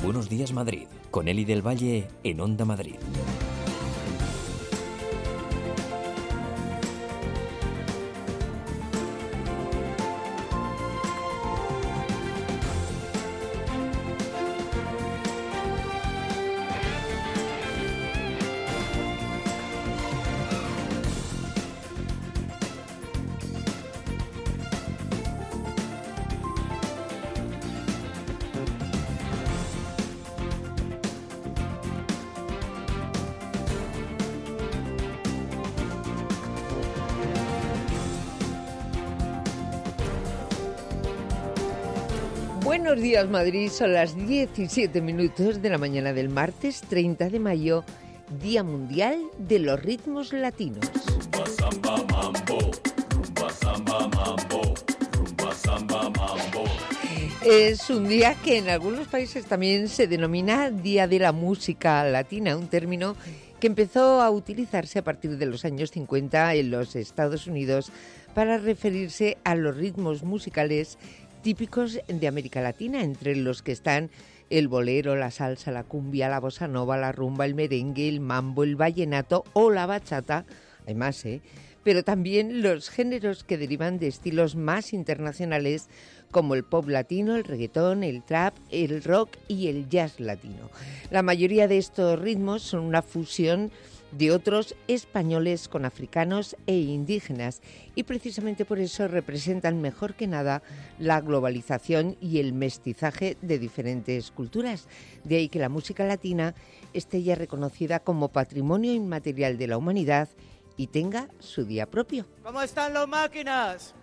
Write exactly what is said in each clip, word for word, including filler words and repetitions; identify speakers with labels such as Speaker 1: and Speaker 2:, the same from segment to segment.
Speaker 1: Buenos Días Madrid, con Eli del Valle en Onda Madrid.
Speaker 2: Buenos días Madrid, son las diecisiete minutos de la mañana del martes treinta de mayo, Día Mundial de los Ritmos Latinos.
Speaker 3: Rumba, samba, mambo, rumba, samba, mambo, rumba, samba, mambo.
Speaker 2: Es un día que en algunos países también se denomina Día de la Música Latina, un término que empezó a utilizarse a partir de los años cincuenta en los Estados Unidos para referirse a los ritmos musicales típicos de América Latina, entre los que están el bolero, la salsa, la cumbia, la bossa nova, la rumba, el merengue, el mambo, el vallenato o la bachata, hay más, ¿eh? Pero también los géneros que derivan de estilos más internacionales como el pop latino, el reggaetón, el trap, el rock y el jazz latino. La mayoría de estos ritmos son una fusión de otros españoles con africanos e indígenas, y precisamente por eso representan mejor que nada la globalización y el mestizaje de diferentes culturas. De ahí que la música latina esté ya reconocida como patrimonio inmaterial de la humanidad y tenga su día propio.
Speaker 4: ¿Cómo están los máquinas?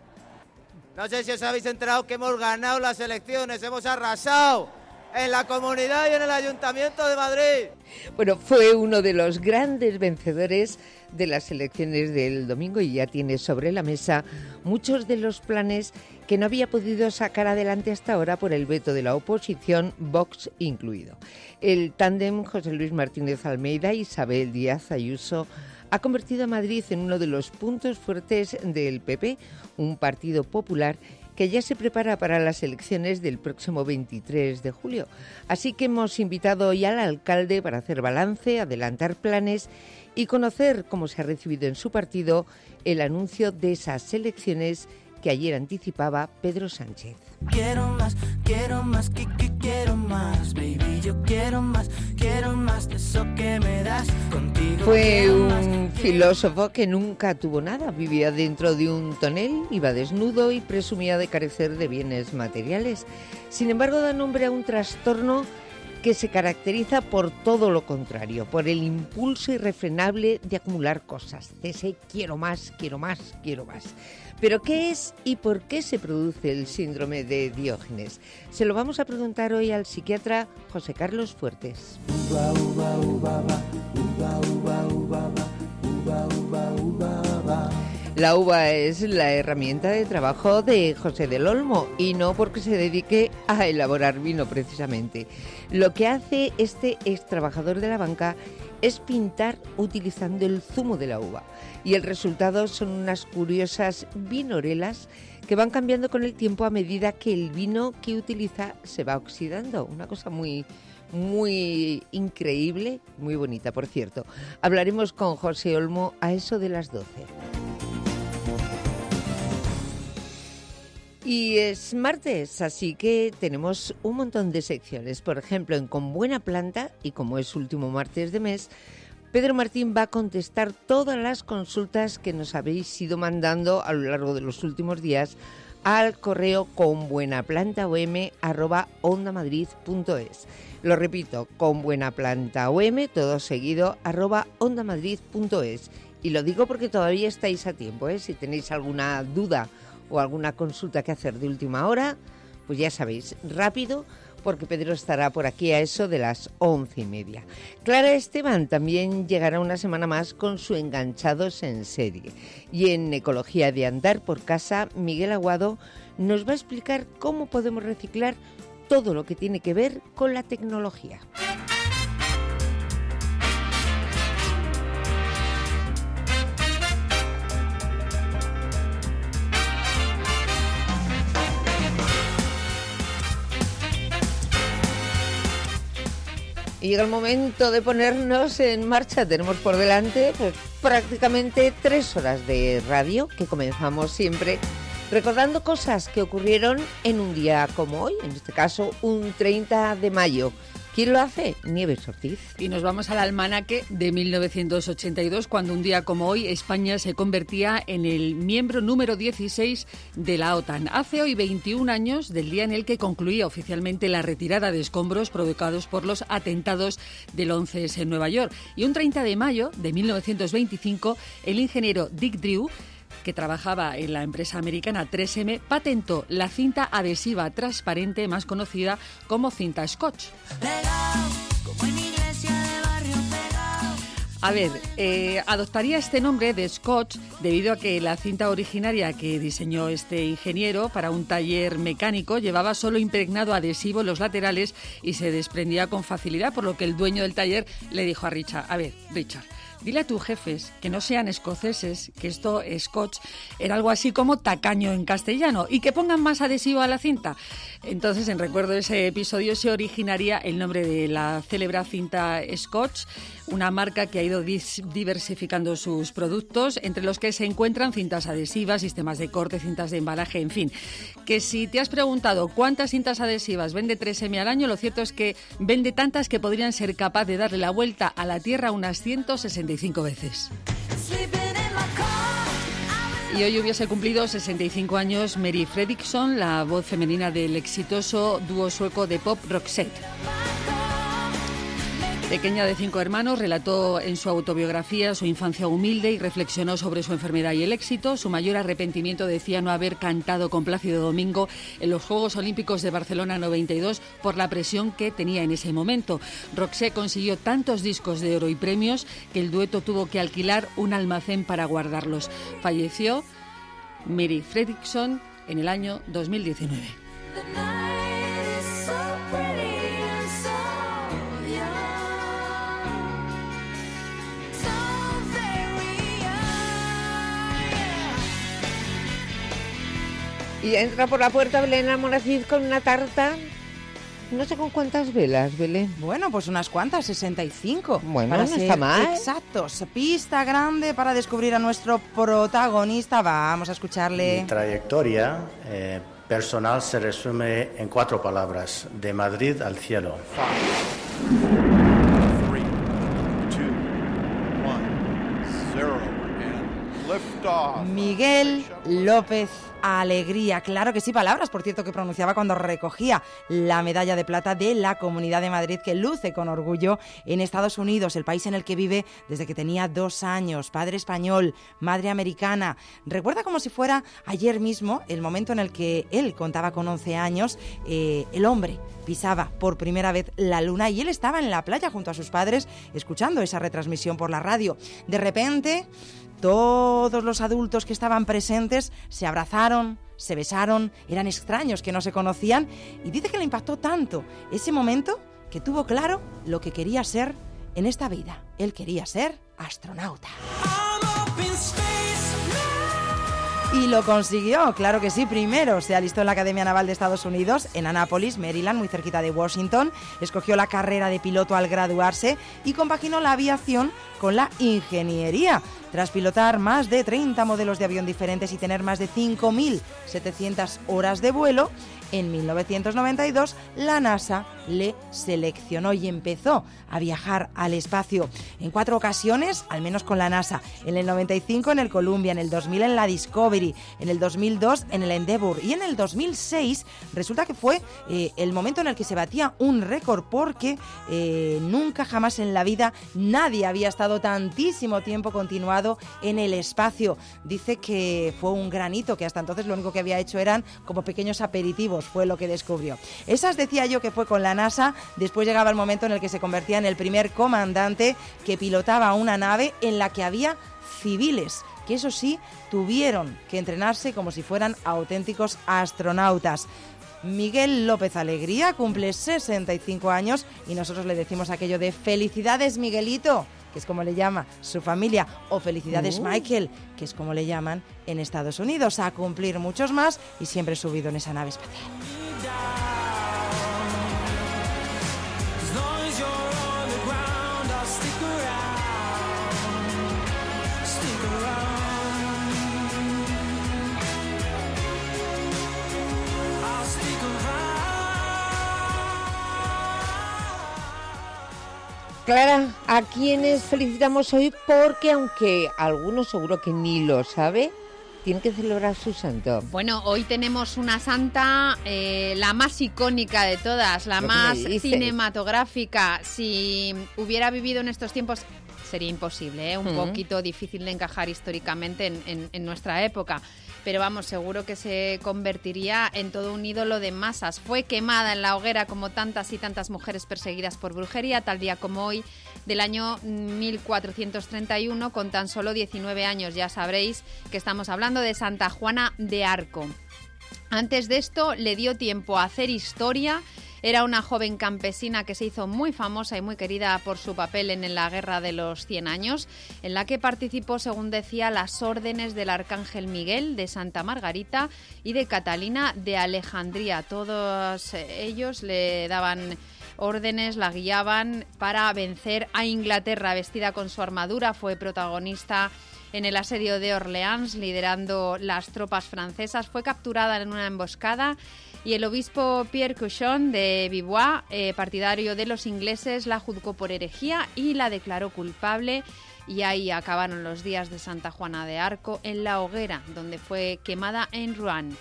Speaker 4: No sé si os habéis enterado que hemos ganado las elecciones, hemos arrasado en la comunidad y en el Ayuntamiento de Madrid.
Speaker 2: Bueno, fue uno de los grandes vencedores de las elecciones del domingo y ya tiene sobre la mesa muchos de los planes que no había podido sacar adelante hasta ahora por el veto de la oposición, Vox incluido. El tándem José Luis Martínez Almeida y Isabel Díaz Ayuso ha convertido a Madrid en uno de los puntos fuertes del P P, un partido popular que ya se prepara para las elecciones del próximo veintitrés de julio. Así que hemos invitado hoy al alcalde para hacer balance, adelantar planes y conocer cómo se ha recibido en su partido el anuncio de esas elecciones que ayer anticipaba Pedro Sánchez.
Speaker 5: Quiero más, quiero más, que, que quiero más, baby, yo quiero más, quiero más de eso que me das contigo.
Speaker 2: Fue un filósofo que nunca tuvo nada, vivía dentro de un tonel, iba desnudo y presumía de carecer de bienes materiales. Sin embargo, da nombre a un trastorno que se caracteriza por todo lo contrario, por el impulso irrefrenable de acumular cosas, de ese quiero más, quiero más, quiero más. ¿Pero qué es y por qué se produce el síndrome de Diógenes? Se lo vamos a preguntar hoy al psiquiatra José Carlos Fuertes.
Speaker 5: Uba, uba, uba, uba, uba, uba, uba, uba, uba, uba, uba.
Speaker 2: La uva es la herramienta de trabajo de José del Olmo y no porque se dedique a elaborar vino precisamente. Lo que hace este ex trabajador de la banca es pintar utilizando el zumo de la uva y el resultado son unas curiosas vinorelas que van cambiando con el tiempo a medida que el vino que utiliza se va oxidando. Una cosa muy, muy increíble, muy bonita, por cierto. Hablaremos con José Olmo a eso de las doce. Y es martes, así que tenemos un montón de secciones. Por ejemplo, en Con Buena Planta, y como es último martes de mes, Pedro Martín va a contestar todas las consultas que nos habéis ido mandando a lo largo de los últimos días al correo conbuenaplantaom arroba ondamadrid punto es. Lo repito, conbuenaplantaom, todo seguido, arroba ondamadrid punto es. Y lo digo porque todavía estáis a tiempo, ¿eh? Si tenéis alguna duda o alguna consulta que hacer de última hora, pues ya sabéis, rápido, porque Pedro estará por aquí a eso de las once y media. Clara Esteban también llegará una semana más con su Enganchados en Serie. Y en Ecología de Andar por Casa, Miguel Aguado nos va a explicar cómo podemos reciclar todo lo que tiene que ver con la tecnología. Y llega el momento de ponernos en marcha. Tenemos por delante pues, prácticamente tres horas de radio que comenzamos siempre recordando cosas que ocurrieron en un día como hoy, en este caso un treinta de mayo. ¿Quién lo hace? Nieves Ortiz.
Speaker 6: Y nos vamos al almanaque de mil novecientos ochenta y dos, cuando un día como hoy España se convertía en el miembro número dieciséis de la OTAN. Hace hoy veintiún años del día en el que concluía oficialmente la retirada de escombros provocados por los atentados del once ese en Nueva York. Y un treinta de mayo de mil novecientos veinticinco, el ingeniero Dick Drew, que trabajaba en la empresa americana tres eme, patentó la cinta adhesiva transparente más conocida como cinta Scotch. A ver, eh, adoptaría este nombre de Scotch debido a que la cinta originaria que diseñó este ingeniero para un taller mecánico llevaba solo impregnado adhesivo en los laterales y se desprendía con facilidad, por lo que el dueño del taller le dijo a Richard, a ver, Richard, dile a tus jefes que no sean escoceses, que esto, Scotch, era algo así como tacaño en castellano, y que pongan más adhesivo a la cinta. Entonces, en recuerdo de ese episodio, se originaría el nombre de la célebre cinta Scotch, una marca que ha ido diversificando sus productos, entre los que se encuentran cintas adhesivas, sistemas de corte, cintas de embalaje, en fin. Que si te has preguntado cuántas cintas adhesivas vende tres eme al año, lo cierto es que vende tantas que podrían ser capaz de darle la vuelta a la Tierra unas ciento sesenta y cinco veces. Y hoy hubiese cumplido sesenta y cinco años Mary Fredriksson, la voz femenina del exitoso dúo sueco de pop Roxette. Pequeña de cinco hermanos, relató en su autobiografía su infancia humilde y reflexionó sobre su enfermedad y el éxito. Su mayor arrepentimiento decía no haber cantado con Plácido Domingo en los Juegos Olímpicos de Barcelona noventa y dos por la presión que tenía en ese momento. Roxette consiguió tantos discos de oro y premios que el dueto tuvo que alquilar un almacén para guardarlos. Falleció Mary Fredriksson en el año dos mil diecinueve.
Speaker 2: Y entra por la puerta Belén Almonacid con una tarta, no sé con cuántas velas, Belén.
Speaker 7: Bueno, pues unas cuantas, sesenta y cinco.
Speaker 2: Bueno,
Speaker 7: para
Speaker 2: no
Speaker 7: ser
Speaker 2: está mal.
Speaker 7: Exactos. Pista grande para descubrir a nuestro protagonista. Vamos a escucharle.
Speaker 8: Mi trayectoria eh, personal se resume en cuatro palabras: de Madrid al cielo.
Speaker 7: Miguel López Alegría, claro que sí, palabras, por cierto, que pronunciaba cuando recogía la medalla de plata de la Comunidad de Madrid, que luce con orgullo en Estados Unidos, el país en el que vive desde que tenía dos años, padre español, madre americana. Recuerda como si fuera ayer mismo el momento en el que él contaba con once años, eh, el hombre pisaba por primera vez la luna y él estaba en la playa junto a sus padres escuchando esa retransmisión por la radio. De repente, todos los adultos que estaban presentes se abrazaron, se besaron, eran extraños que no se conocían, y dice que le impactó tanto ese momento que tuvo claro lo que quería ser en esta vida. Él quería ser astronauta. Y lo consiguió, claro que sí. Primero se alistó en la Academia Naval de Estados Unidos, en Annapolis, Maryland, muy cerquita de Washington. Escogió la carrera de piloto al graduarse y compaginó la aviación con la ingeniería. Tras pilotar más de treinta modelos de avión diferentes y tener más de cinco mil setecientas horas de vuelo, en mil novecientos noventa y dos la NASA le seleccionó y empezó a viajar al espacio. En cuatro ocasiones, al menos con la NASA. En el noventa y cinco en el Columbia, en el dos mil en la Discovery, en el dos mil dos en el Endeavour y en el dos mil seis resulta que fue eh, el momento en el que se batía un récord, porque eh, nunca jamás en la vida nadie había estado tantísimo tiempo continuado en el espacio. Dice que fue un gran hito, que hasta entonces lo único que había hecho eran como pequeños aperitivos, fue lo que descubrió. Esas decía yo que fue con la NASA. Después llegaba el momento en el que se convertía en el primer comandante que pilotaba una nave en la que había civiles, que eso sí, tuvieron que entrenarse como si fueran auténticos astronautas. Miguel López Alegría cumple sesenta y cinco años y nosotros le decimos aquello de felicidades, Miguelito, que es como le llama su familia, o felicidades, uh. Michael, que es como le llaman en Estados Unidos, a cumplir muchos más y siempre subido en esa nave espacial.
Speaker 2: Clara, ¿a quiénes felicitamos hoy? Porque aunque algunos seguro que ni lo sabe, tienen que celebrar su santo.
Speaker 9: Bueno, hoy tenemos una santa, eh, la más icónica de todas, la más cinematográfica. Si hubiera vivido en estos tiempos, sería imposible, ¿eh? Un uh-huh. poquito difícil de encajar históricamente en, en, en nuestra época. Pero vamos, seguro que se convertiría en todo un ídolo de masas. Fue quemada en la hoguera como tantas y tantas mujeres perseguidas por brujería, tal día como hoy, del año mil cuatrocientos treinta y uno, con tan solo diecinueve años. Ya sabréis que estamos hablando de Santa Juana de Arco. Antes de esto, le dio tiempo a hacer historia. Era una joven campesina que se hizo muy famosa y muy querida por su papel en la Guerra de los Cien Años, en la que participó, según decía, las órdenes del Arcángel Miguel, de Santa Margarita y de Catalina de Alejandría. Todos ellos le daban órdenes, la guiaban para vencer a Inglaterra. Vestida con su armadura, fue protagonista en el asedio de Orleans, liderando las tropas francesas. Fue capturada en una emboscada y el obispo Pierre Cochon de Vivois, eh, partidario de los ingleses, la juzgó por herejía y la declaró culpable. Y ahí acabaron los días de Santa Juana de Arco, en la hoguera, donde fue quemada en Rouen.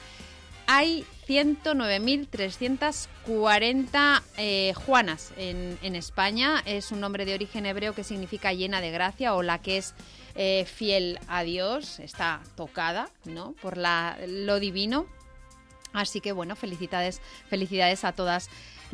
Speaker 9: Hay ciento nueve mil trescientas cuarenta eh, Juanas en, en España. Es un nombre de origen hebreo que significa llena de gracia, o la que es eh, fiel a Dios. Está tocada, ¿no?, por la, lo divino. Así que, bueno, felicidades, felicidades a todas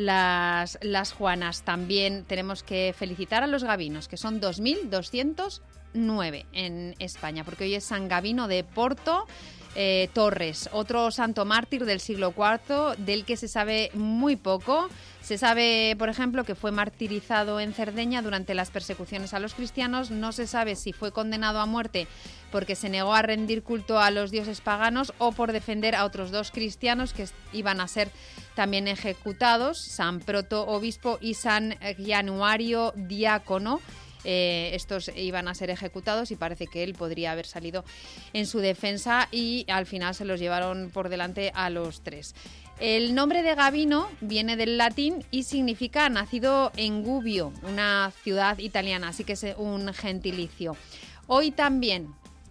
Speaker 9: las, las Juanas. También tenemos que felicitar a los gavinos, que son dos mil doscientos nueve en España, porque hoy es San Gavino de Porto eh, Torres, otro santo mártir del siglo cuarto, del que se sabe muy poco. Se sabe, por ejemplo, que fue martirizado en Cerdeña durante las persecuciones a los cristianos. No se sabe si fue condenado a muerte porque se negó a rendir culto a los dioses paganos o por defender a otros dos cristianos que iban a ser también ejecutados, San Proto Obispo y San Januario Diácono. Eh, estos iban a ser ejecutados y parece que él podría haber salido en su defensa, y al final se los llevaron por delante a los tres. El nombre de Gavino viene del latín y significa nacido en Gubbio, una ciudad italiana, así que es un gentilicio. Hoy también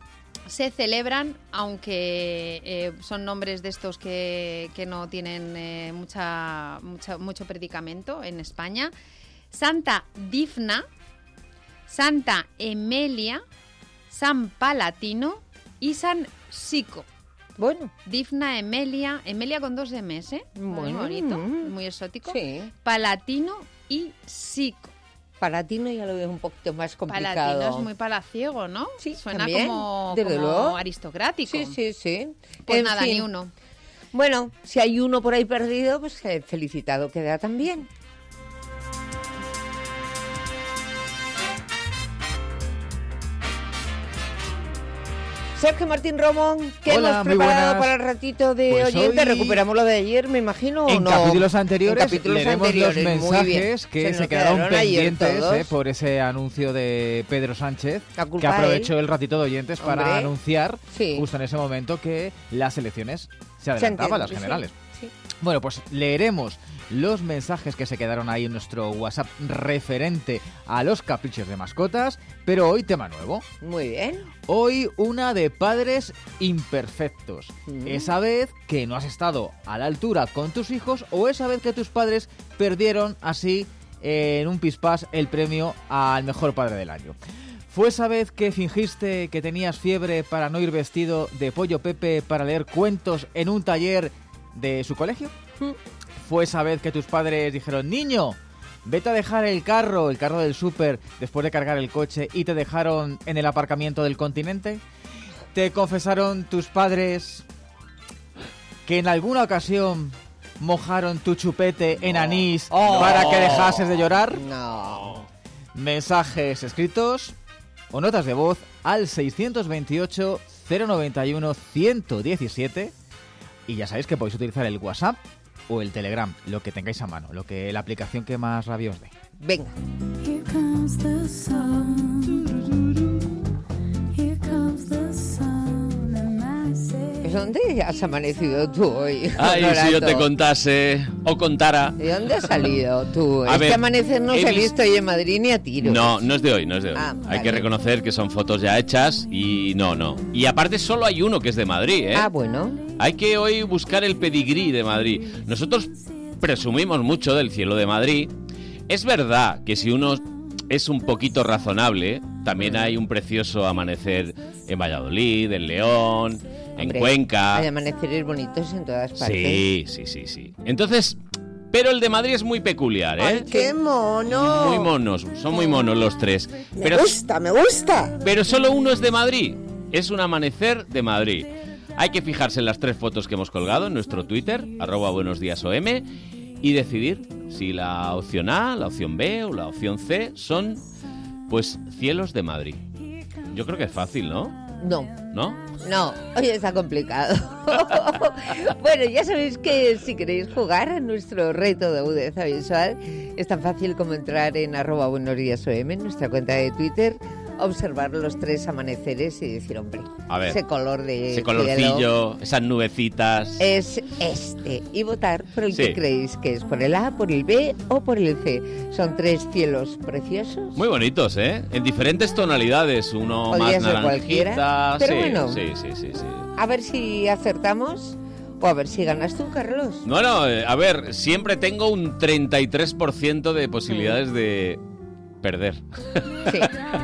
Speaker 9: se celebran, aunque eh, son nombres de estos que, que no tienen eh, mucha, mucha, mucho predicamento en España, Santa Difna, Santa Emelia, San Palatino y San Sico.
Speaker 2: Bueno,
Speaker 9: Difna, Emelia, Emelia con dos M's, ¿eh? Muy
Speaker 2: bueno,
Speaker 9: bonito,
Speaker 2: mm,
Speaker 9: muy exótico.
Speaker 2: Sí.
Speaker 9: Palatino y Sico.
Speaker 2: Palatino ya lo veo un poquito más complicado.
Speaker 9: Palatino es muy palaciego, ¿no?
Speaker 2: Sí,
Speaker 9: suena
Speaker 2: también,
Speaker 9: como,
Speaker 2: desde
Speaker 9: como
Speaker 2: luego.
Speaker 9: aristocrático.
Speaker 2: Sí, sí, sí.
Speaker 9: Pues
Speaker 2: En
Speaker 9: nada,
Speaker 2: fin.
Speaker 9: ni uno.
Speaker 2: Bueno, si hay uno por ahí perdido, pues eh, felicitado queda también. Sergio Martín Romón, ¿qué
Speaker 10: Hola,
Speaker 2: hemos
Speaker 10: muy
Speaker 2: preparado
Speaker 10: buenas.
Speaker 2: para el ratito de
Speaker 10: Pues
Speaker 2: oyente?
Speaker 10: hoy-
Speaker 2: ¿Recuperamos lo de ayer, me imagino, o
Speaker 10: En
Speaker 2: no?
Speaker 10: capítulos anteriores
Speaker 2: En capítulos
Speaker 10: leeremos
Speaker 2: anteriores,
Speaker 10: los
Speaker 2: muy bien.
Speaker 10: mensajes que
Speaker 2: nos
Speaker 10: se, quedaron,
Speaker 2: ayer
Speaker 10: pendientes
Speaker 2: todos.
Speaker 10: eh, por ese anuncio de Pedro Sánchez,
Speaker 2: La culpa
Speaker 10: que
Speaker 2: a
Speaker 10: aprovechó
Speaker 2: él.
Speaker 10: el ratito de oyentes para
Speaker 2: Hombre,
Speaker 10: anunciar
Speaker 2: sí.
Speaker 10: justo en ese momento que las elecciones se
Speaker 2: Se
Speaker 10: adelantaban, las
Speaker 2: entiende,
Speaker 10: generales.
Speaker 2: sí, sí.
Speaker 10: Bueno, pues leeremos los mensajes que se quedaron ahí en nuestro WhatsApp referente a los caprichos de mascotas, pero hoy tema nuevo.
Speaker 2: Muy bien.
Speaker 10: Hoy una de padres imperfectos.
Speaker 2: Mm.
Speaker 10: Esa vez que no has estado a la altura con tus hijos, o esa vez que tus padres perdieron así eh, en un pispás el premio al mejor padre del año. ¿Fue esa vez que fingiste que tenías fiebre para no ir vestido de Pollo Pepe para leer cuentos en un taller de su colegio?
Speaker 2: Mm.
Speaker 10: ¿Fue esa vez que tus padres dijeron, niño, vete a dejar el carro, el carro del súper, después de cargar el coche, y te dejaron en el aparcamiento del Continente? ¿Te confesaron tus padres que en alguna ocasión mojaron tu chupete en anís
Speaker 2: Oh.
Speaker 10: para que dejases de llorar?
Speaker 2: No.
Speaker 10: Mensajes escritos o notas de voz al seiscientos veintiocho, cero noventa y uno, ciento diecisiete, y ya sabéis que podéis utilizar el WhatsApp o el Telegram, lo que tengáis a mano, lo que la aplicación que más rabia os dé.
Speaker 2: Venga.
Speaker 11: Here comes the sun. Here comes the sun. And I say,
Speaker 2: ¿dónde has amanecido tú hoy?
Speaker 12: Ay,
Speaker 2: Honorato?
Speaker 12: si yo te contase o contara.
Speaker 2: ¿De dónde has salido tú?
Speaker 12: A
Speaker 2: es
Speaker 12: ver,
Speaker 2: que amanecer no
Speaker 12: he
Speaker 2: se ha
Speaker 12: vis-
Speaker 2: visto hoy en Madrid ni a tiro.
Speaker 12: No, no es de hoy, no es de hoy.
Speaker 2: Ah,
Speaker 12: Hay
Speaker 2: vale.
Speaker 12: que reconocer que son fotos ya hechas y no, no. Y aparte solo hay uno que es de Madrid, ¿eh?
Speaker 2: Ah, bueno.
Speaker 12: Hay que hoy buscar el pedigrí de Madrid. Nosotros presumimos mucho del cielo de Madrid. Es verdad que si uno es un poquito razonable, también hay un precioso amanecer en Valladolid, en León, en
Speaker 2: Hombre,
Speaker 12: Cuenca.
Speaker 2: Hay amaneceres bonitos en todas partes.
Speaker 12: Sí, sí, sí, sí. Entonces, pero el de Madrid es muy peculiar, ¿eh?
Speaker 13: ¡Ay, qué mono!
Speaker 12: Muy monos, son muy monos los tres.
Speaker 13: Me
Speaker 12: Pero,
Speaker 13: gusta, me gusta.
Speaker 12: pero solo uno es de Madrid. Es un amanecer de Madrid. Hay que fijarse en las tres fotos que hemos colgado en nuestro Twitter, arroba buenos días O M, y decidir si la opción A, la opción B o la opción C son, pues, cielos de Madrid. Yo creo que es fácil, ¿no?
Speaker 2: No.
Speaker 12: ¿No?
Speaker 2: No, hoy está complicado. Bueno, ya sabéis que si queréis jugar a nuestro reto de agudeza visual, es tan fácil como entrar en arroba buenos días O M, en nuestra cuenta de Twitter, observar los tres amaneceres y decir, hombre,
Speaker 12: A ver,
Speaker 2: ese color de
Speaker 12: ese
Speaker 2: cielo
Speaker 12: colorcillo, esas nubecitas.
Speaker 2: es este. Y votar por el
Speaker 12: Sí.
Speaker 2: que creéis que es, por el A, por el B o por el C. Son tres cielos preciosos.
Speaker 12: Muy bonitos, ¿eh? En diferentes tonalidades, uno
Speaker 2: Podría
Speaker 12: más
Speaker 2: ser
Speaker 12: naranjita.
Speaker 2: cualquiera, pero
Speaker 12: sí,
Speaker 2: bueno.
Speaker 12: sí, sí, sí, sí.
Speaker 2: A ver si acertamos o a ver si ganas tú, Carlos.
Speaker 12: Bueno, eh, a ver, siempre tengo un treinta y tres por ciento de posibilidades de perder.
Speaker 2: Sí.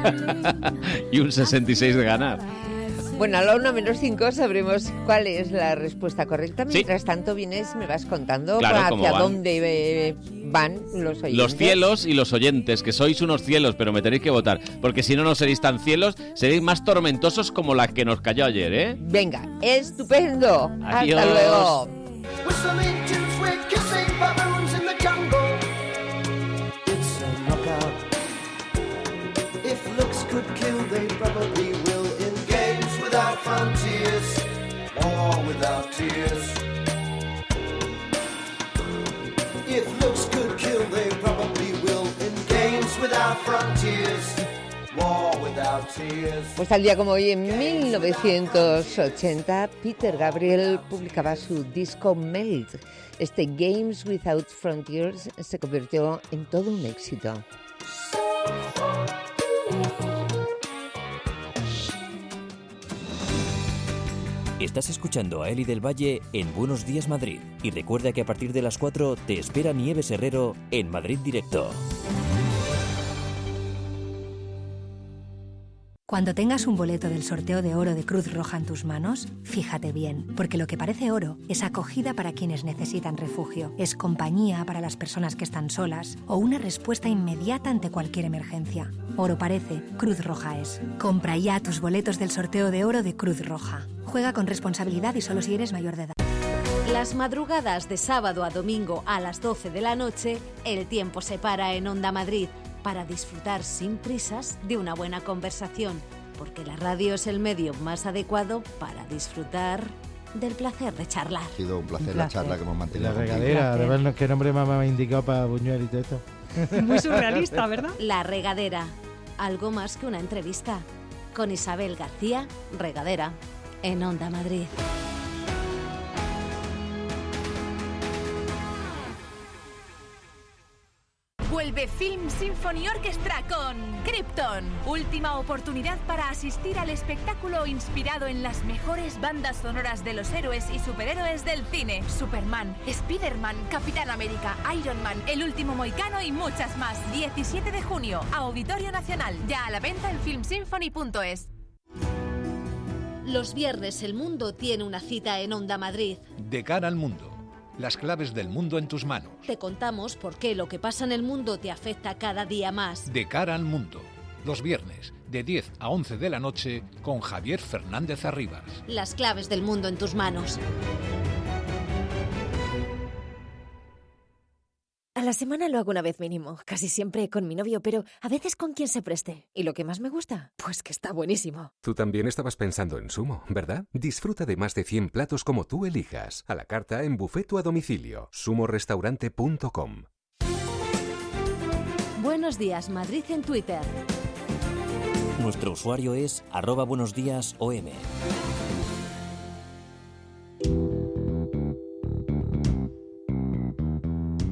Speaker 12: Y un sesenta y seis de ganar.
Speaker 2: Bueno, a la una menos cinco sabremos cuál es la respuesta correcta.
Speaker 12: Sí.
Speaker 2: Mientras tanto, vienes, me vas contando
Speaker 12: Claro, cómo
Speaker 2: hacia
Speaker 12: van.
Speaker 2: dónde eh, van los oyentes.
Speaker 12: Los cielos y los oyentes, que sois unos cielos, pero me tenéis que votar, porque si no, no seréis tan cielos, seréis más tormentosos como la que nos cayó ayer, ¿eh?
Speaker 2: Venga, estupendo.
Speaker 12: Adiós.
Speaker 2: Hasta luego.
Speaker 5: Whistling tunes with kissing baboons in the jungle. It's a knockout. If looks could kill, they probably will. In games without frontiers, war without tears. If looks could kill, they probably will. In games without frontiers, war without tears.
Speaker 2: Pues tal día como hoy, en mil novecientos ochenta, Peter Gabriel publicaba su disco Melt. Este Games Without Frontiers se convirtió en todo un éxito.
Speaker 1: Estás escuchando a Eli del Valle en Buenos Días Madrid. Y recuerda que a partir de las cuatro te espera Nieves Herrero en Madrid Directo.
Speaker 14: Cuando tengas un boleto del sorteo de oro de Cruz Roja en tus manos, fíjate bien, porque lo que parece oro es acogida para quienes necesitan refugio, es compañía para las personas que están solas o una respuesta inmediata ante cualquier emergencia. Oro parece, Cruz Roja es. Compra ya tus boletos del sorteo de oro de Cruz Roja. Juega con responsabilidad y solo si eres mayor de edad.
Speaker 15: Las madrugadas de sábado a domingo a las doce de la noche, el tiempo se para en Onda Madrid para disfrutar sin prisas de una buena conversación, porque la radio es el medio más adecuado para disfrutar del placer de charlar.
Speaker 16: Ha sido un placer,
Speaker 15: Un
Speaker 16: la
Speaker 15: placer.
Speaker 16: charla que hemos mantenido.
Speaker 17: La
Speaker 16: contigo.
Speaker 17: regadera, además, qué nombre más me ha indicado para Buñuel y todo esto.
Speaker 15: Muy surrealista, ¿verdad? La regadera, algo más que una entrevista, con Isabel García, Regadera, en Onda Madrid.
Speaker 18: Vuelve Film Symphony Orchestra con Krypton. Última oportunidad para asistir al espectáculo inspirado en las mejores bandas sonoras de los héroes y superhéroes del cine. Superman, Spider-Man, Capitán América, Iron Man, El Último Mohicano y muchas más. diecisiete de junio, Auditorio Nacional. Ya a la venta en film symphony punto es.
Speaker 15: Los viernes el mundo tiene una cita en Onda Madrid.
Speaker 19: De cara al mundo. Las claves del mundo en tus manos.
Speaker 15: Te contamos por qué lo que pasa en el mundo te afecta cada día más.
Speaker 19: De cara al mundo. Los viernes, de diez a once de la noche, con Javier Fernández Arribas.
Speaker 15: Las claves del mundo en tus manos.
Speaker 20: A la semana lo hago una vez mínimo, casi siempre con mi novio, pero a veces con quien se preste. ¿Y lo que más me gusta? Pues que está buenísimo.
Speaker 21: Tú también estabas pensando en Sumo, ¿verdad? Disfruta de más de cien platos como tú elijas. A la carta en buffet o a domicilio. sumo restaurante punto com.
Speaker 15: Buenos días, Madrid en Twitter.
Speaker 1: Nuestro usuario es arroba buenos días O M.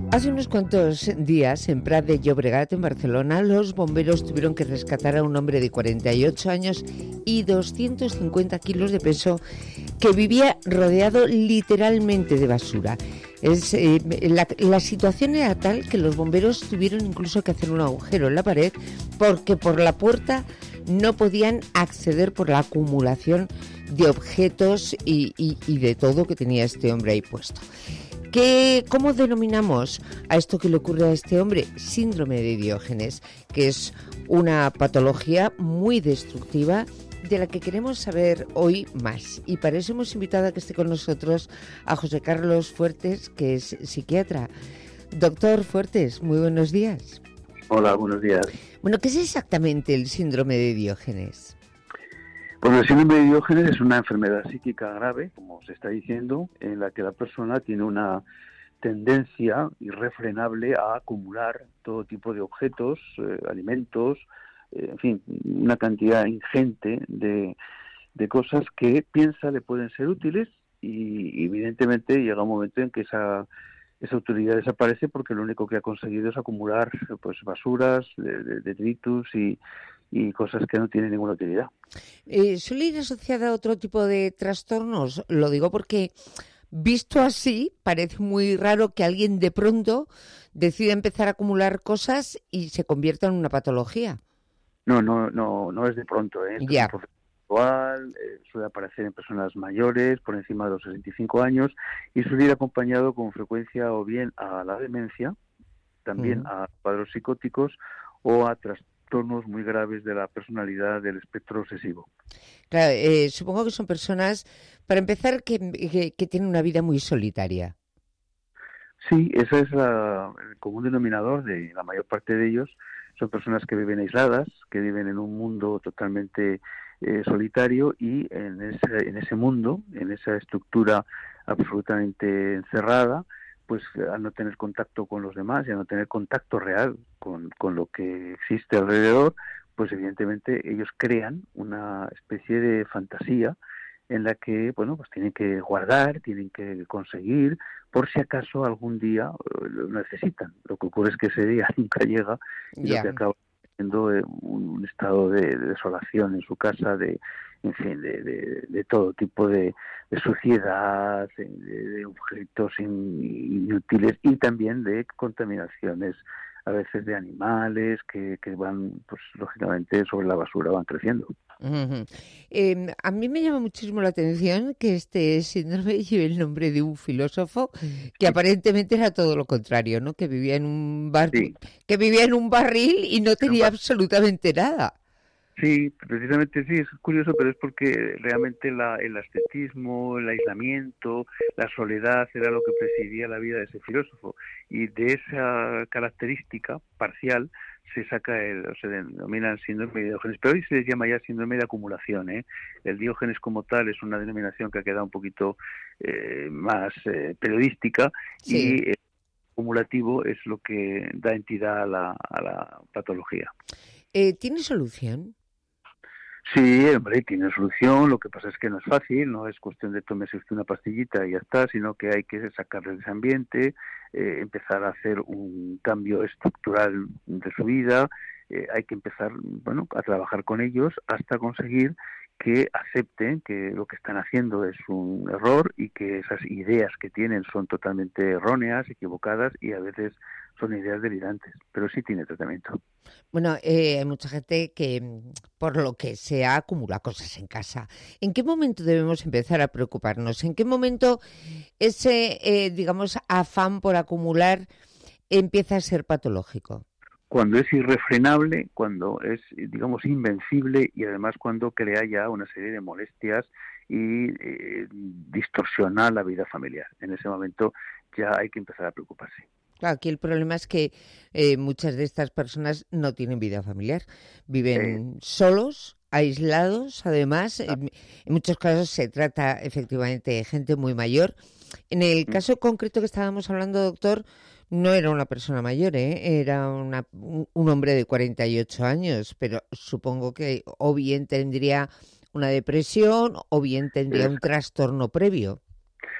Speaker 2: Hace unos cuantos días, en Prat de Llobregat, en Barcelona, los bomberos tuvieron que rescatar a un hombre de cuarenta y ocho años y doscientos cincuenta kilos de peso que vivía rodeado literalmente de basura. Es, eh, la, la situación era tal que los bomberos tuvieron incluso que hacer un agujero en la pared porque por la puerta no podían acceder por la acumulación de objetos y, y, y de todo que tenía este hombre ahí puesto. ¿Qué, ¿Cómo denominamos a esto que le ocurre a este hombre? Síndrome de Diógenes, que es una patología muy destructiva de la que queremos saber hoy más. Y para eso hemos invitado a que esté con nosotros a José Carlos Fuertes, que es psiquiatra. Doctor Fuertes, muy buenos días.
Speaker 16: Hola, buenos días.
Speaker 2: Bueno, ¿qué es exactamente el síndrome de Diógenes?
Speaker 16: Pues el síndrome de Diógenes es una enfermedad psíquica grave, como se está diciendo, en la que la persona tiene una tendencia irrefrenable a acumular todo tipo de objetos, eh, alimentos, eh, en fin, una cantidad ingente de, de cosas que piensa le pueden ser útiles y evidentemente llega un momento en que esa, esa utilidad desaparece porque lo único que ha conseguido es acumular pues basuras, de, de, detritus y y cosas que no tienen ninguna utilidad.
Speaker 2: Eh, ¿Suele ir asociada a otro tipo de trastornos? Lo digo porque, visto así, parece muy raro que alguien de pronto decida empezar a acumular cosas y se convierta en una patología.
Speaker 16: No, no, no, no es de pronto, ¿eh? Esto
Speaker 2: ya.
Speaker 16: Es un proceso actual, eh, suele aparecer en personas mayores, por encima de los sesenta y cinco años, y suele ir acompañado con frecuencia o bien a la demencia, también mm. a cuadros psicóticos o a trastornos trastornos muy graves de la personalidad del espectro obsesivo.
Speaker 2: Claro, eh, supongo que son personas, para empezar, que, que, que tienen una vida muy solitaria.
Speaker 16: Sí, ese es la, el común denominador de la mayor parte de ellos. Son personas que viven aisladas, que viven en un mundo totalmente eh, solitario y en ese, en ese mundo, en esa estructura absolutamente encerrada, pues al no tener contacto con los demás y a no tener contacto real con, con lo que existe alrededor, pues evidentemente ellos crean una especie de fantasía en la que, bueno, pues tienen que guardar, tienen que conseguir, por si acaso algún día lo necesitan. Lo que ocurre es que ese día nunca llega y yeah. lo que acaba siendo un, un estado de, de desolación en su casa, de en fin, de, de, de todo tipo de, de suciedad, de, de objetos in, inútiles y también de contaminaciones a veces de animales que, que van, pues lógicamente, sobre la basura van creciendo.
Speaker 2: Uh-huh. Eh, a mí me llama muchísimo la atención que este síndrome lleve el nombre de un filósofo que aparentemente era todo lo contrario, ¿no? Que vivía en un bar, sí. que vivía en un barril y no tenía absolutamente nada.
Speaker 16: Sí, precisamente sí, es curioso, pero es porque realmente la, el ascetismo, el aislamiento, la soledad era lo que presidía la vida de ese filósofo. Y de esa característica parcial se saca el, o se denomina el síndrome de Diógenes, pero hoy se les llama ya síndrome de acumulación, ¿eh? El Diógenes como tal es una denominación que ha quedado un poquito eh, más eh, periodística sí. y el acumulativo es lo que da entidad a la, a la patología.
Speaker 2: Eh, ¿Tiene solución?
Speaker 16: Sí, hombre, tiene solución, lo que pasa es que no es fácil, no es cuestión de tomarse una pastillita y ya está, sino que hay que sacarle de ese ambiente, eh, empezar a hacer un cambio estructural de su vida, eh, hay que empezar, bueno, a trabajar con ellos hasta conseguir que acepten que lo que están haciendo es un error y que esas ideas que tienen son totalmente erróneas, equivocadas y a veces son ideas delirantes, pero sí tiene tratamiento.
Speaker 2: Bueno, eh, hay mucha gente que, por lo que sea, acumula cosas en casa. ¿En qué momento debemos empezar a preocuparnos? ¿En qué momento ese, eh, digamos, afán por acumular empieza a ser patológico?
Speaker 16: Cuando es irrefrenable, cuando es, digamos, invencible y además cuando crea ya una serie de molestias y eh, distorsiona la vida familiar. En ese momento ya hay que empezar a preocuparse.
Speaker 2: Aquí el problema es que eh, muchas de estas personas no tienen vida familiar, viven eh. solos, aislados, además, ah. en, en muchos casos se trata efectivamente de gente muy mayor. En el mm. caso concreto que estábamos hablando, doctor, no era una persona mayor, ¿eh? Era una, un, un hombre de cuarenta y ocho años, pero supongo que o bien tendría una depresión o bien tendría un trastorno previo.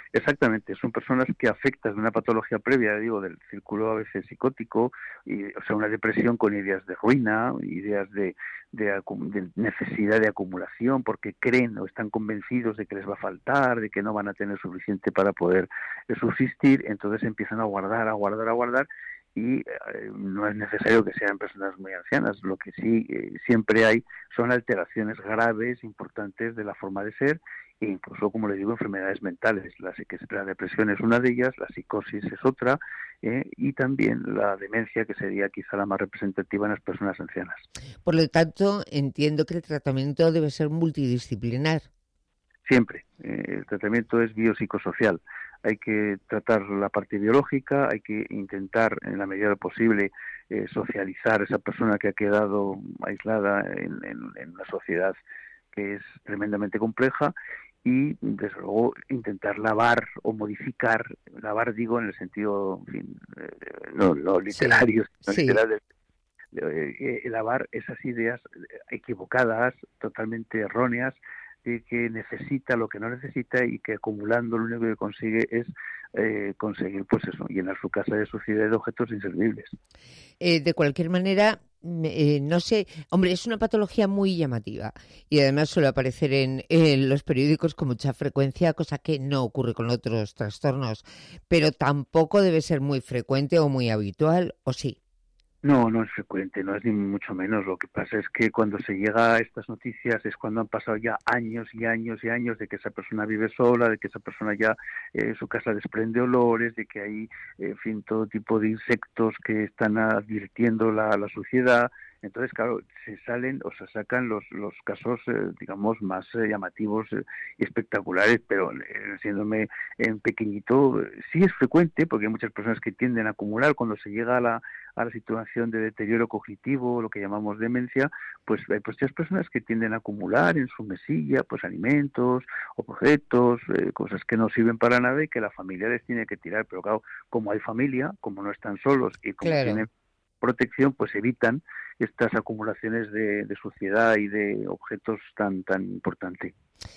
Speaker 16: Exactamente, son personas que afectas de una patología previa, digo, del círculo a veces psicótico, y, o sea, una depresión con ideas de ruina, ideas de, de, de necesidad de acumulación, porque creen o están convencidos de que les va a faltar, de que no van a tener suficiente para poder eh, subsistir, entonces empiezan a guardar, a guardar, a guardar, y eh, no es necesario que sean personas muy ancianas. Lo que sí eh, siempre hay son alteraciones graves, importantes de la forma de ser, e incluso, como le digo, enfermedades mentales. La, la depresión es una de ellas, la psicosis es otra, eh, y también la demencia, que sería quizá la más representativa en las personas ancianas.
Speaker 2: Por lo tanto, entiendo que el tratamiento debe ser multidisciplinar.
Speaker 16: Siempre. Eh, el tratamiento es biopsicosocial. Hay que tratar la parte biológica, hay que intentar, en la medida de lo posible, eh, socializar a esa persona que ha quedado aislada en, en, en una sociedad que es tremendamente compleja, y, desde luego, intentar lavar o modificar, lavar digo en el sentido, en fin, eh, no, no literario, sí, no sí. literal, de, de, de, lavar esas ideas equivocadas, totalmente erróneas, de que necesita lo que no necesita, y que acumulando lo único que consigue es eh, conseguir, pues eso, llenar su casa de suciedad y de objetos inservibles.
Speaker 2: Eh, de cualquier manera, eh, no sé, hombre, es una patología muy llamativa y además suele aparecer en, en los periódicos con mucha frecuencia, cosa que no ocurre con otros trastornos, pero tampoco debe ser muy frecuente o muy habitual, ¿o sí?
Speaker 16: No, no es frecuente, no es ni mucho menos. Lo que pasa es que cuando se llega a estas noticias es cuando han pasado ya años y años y años de que esa persona vive sola, de que esa persona ya eh, su casa desprende olores, de que hay, en fin, todo tipo de insectos que están advirtiendo la, la suciedad. Entonces, claro, se salen o se sacan los los casos, eh, digamos, más eh, llamativos y eh, espectaculares, pero eh, siéndome en pequeñito, eh, sí es frecuente, porque hay muchas personas que tienden a acumular cuando se llega a la, a la situación de deterioro cognitivo, lo que llamamos demencia, pues hay muchas personas que tienden a acumular en su mesilla, pues alimentos, objetos, eh, cosas que no sirven para nada y que la familia les tiene que tirar. Pero claro, como hay familia, como no están solos y como claro. tienen protección, pues evitan estas acumulaciones de, de suciedad y de objetos tan tan importantes.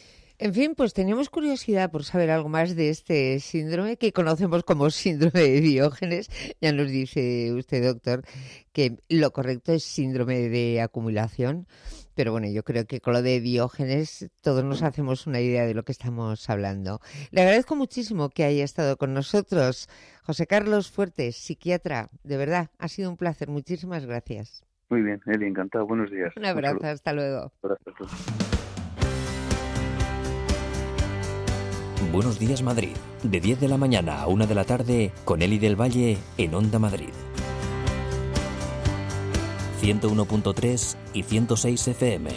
Speaker 2: En fin, pues teníamos curiosidad por saber algo más de este síndrome que conocemos como síndrome de Diógenes. Ya nos dice usted, doctor, que lo correcto es síndrome de acumulación, pero bueno, yo creo que con lo de Diógenes todos nos hacemos una idea de lo que estamos hablando. Le agradezco muchísimo que haya estado con nosotros. José Carlos Fuertes, psiquiatra, de verdad, ha sido un placer. Muchísimas gracias.
Speaker 16: Muy bien, Eli, encantado. Buenos días.
Speaker 2: Un abrazo, un hasta luego.
Speaker 16: Gracias.
Speaker 1: Buenos días, Madrid. De diez de la mañana a una de la tarde, con Eli del Valle en Onda Madrid. ciento uno punto tres y ciento seis F M.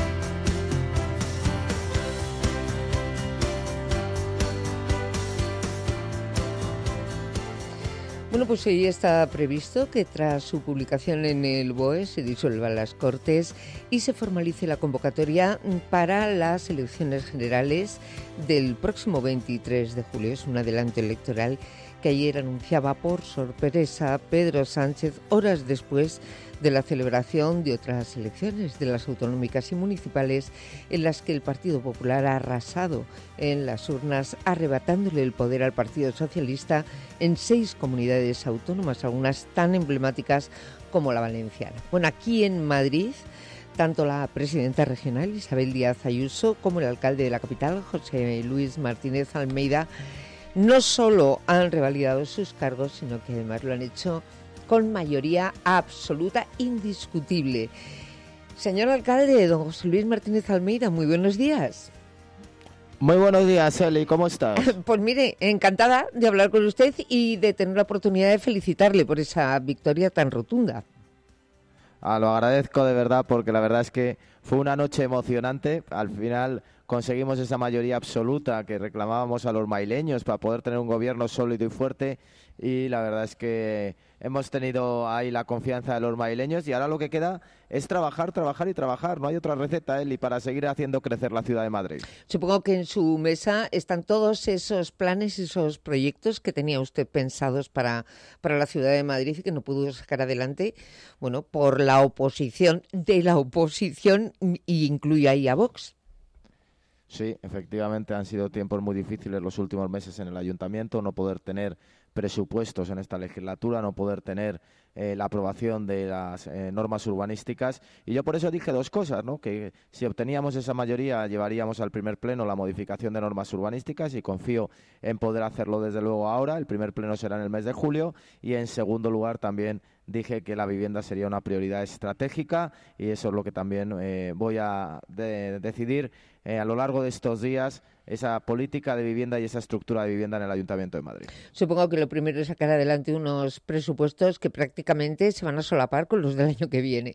Speaker 2: Bueno, pues hoy está previsto que tras su publicación en el B O E se disuelvan las Cortes y se formalice la convocatoria para las elecciones generales del próximo veintitrés de julio. Es un adelanto electoral que ayer anunciaba por sorpresa Pedro Sánchez, horas después de la celebración de otras elecciones, de las autonómicas y municipales, en las que el Partido Popular ha arrasado en las urnas, arrebatándole el poder al Partido Socialista en seis comunidades autónomas, algunas tan emblemáticas como la valenciana. Bueno, aquí en Madrid, tanto la presidenta regional, Isabel Díaz Ayuso, como el alcalde de la capital, José Luis Martínez Almeida, no solo han revalidado sus cargos, sino que además lo han hecho con mayoría absoluta, indiscutible. Señor alcalde, don José Luis Martínez Almeida, muy buenos días.
Speaker 3: Muy buenos días, Eli, ¿cómo estás?
Speaker 2: Pues mire, encantada de hablar con usted y de tener la oportunidad de felicitarle por esa victoria tan rotunda.
Speaker 3: Ah, lo agradezco de verdad, porque la verdad es que fue una noche emocionante. Al final conseguimos esa mayoría absoluta que reclamábamos a los madrileños para poder tener un gobierno sólido y fuerte, y la verdad es que hemos tenido ahí la confianza de los madrileños y ahora lo que queda es trabajar, trabajar y trabajar. No hay otra receta, Eli, para seguir haciendo crecer la ciudad de Madrid.
Speaker 2: Supongo que en su mesa están todos esos planes y esos proyectos que tenía usted pensados para, para la ciudad de Madrid y que no pudo sacar adelante, bueno, por la oposición de la oposición, y incluye ahí a Vox.
Speaker 3: Sí, efectivamente han sido tiempos muy difíciles los últimos meses en el ayuntamiento, no poder tener presupuestos en esta legislatura, no poder tener eh, la aprobación de las eh, normas urbanísticas, y yo por eso dije dos cosas, ¿no? Que si obteníamos esa mayoría llevaríamos al primer pleno la modificación de normas urbanísticas, y confío en poder hacerlo desde luego ahora. El primer pleno será en el mes de julio, y en segundo lugar también dije que la vivienda sería una prioridad estratégica, y eso es lo que también eh, voy a de- decidir eh, a lo largo de estos días, esa política de vivienda y esa estructura de vivienda en el Ayuntamiento de Madrid.
Speaker 2: Supongo que lo primero es sacar adelante unos presupuestos que prácticamente se van a solapar con los del año que viene.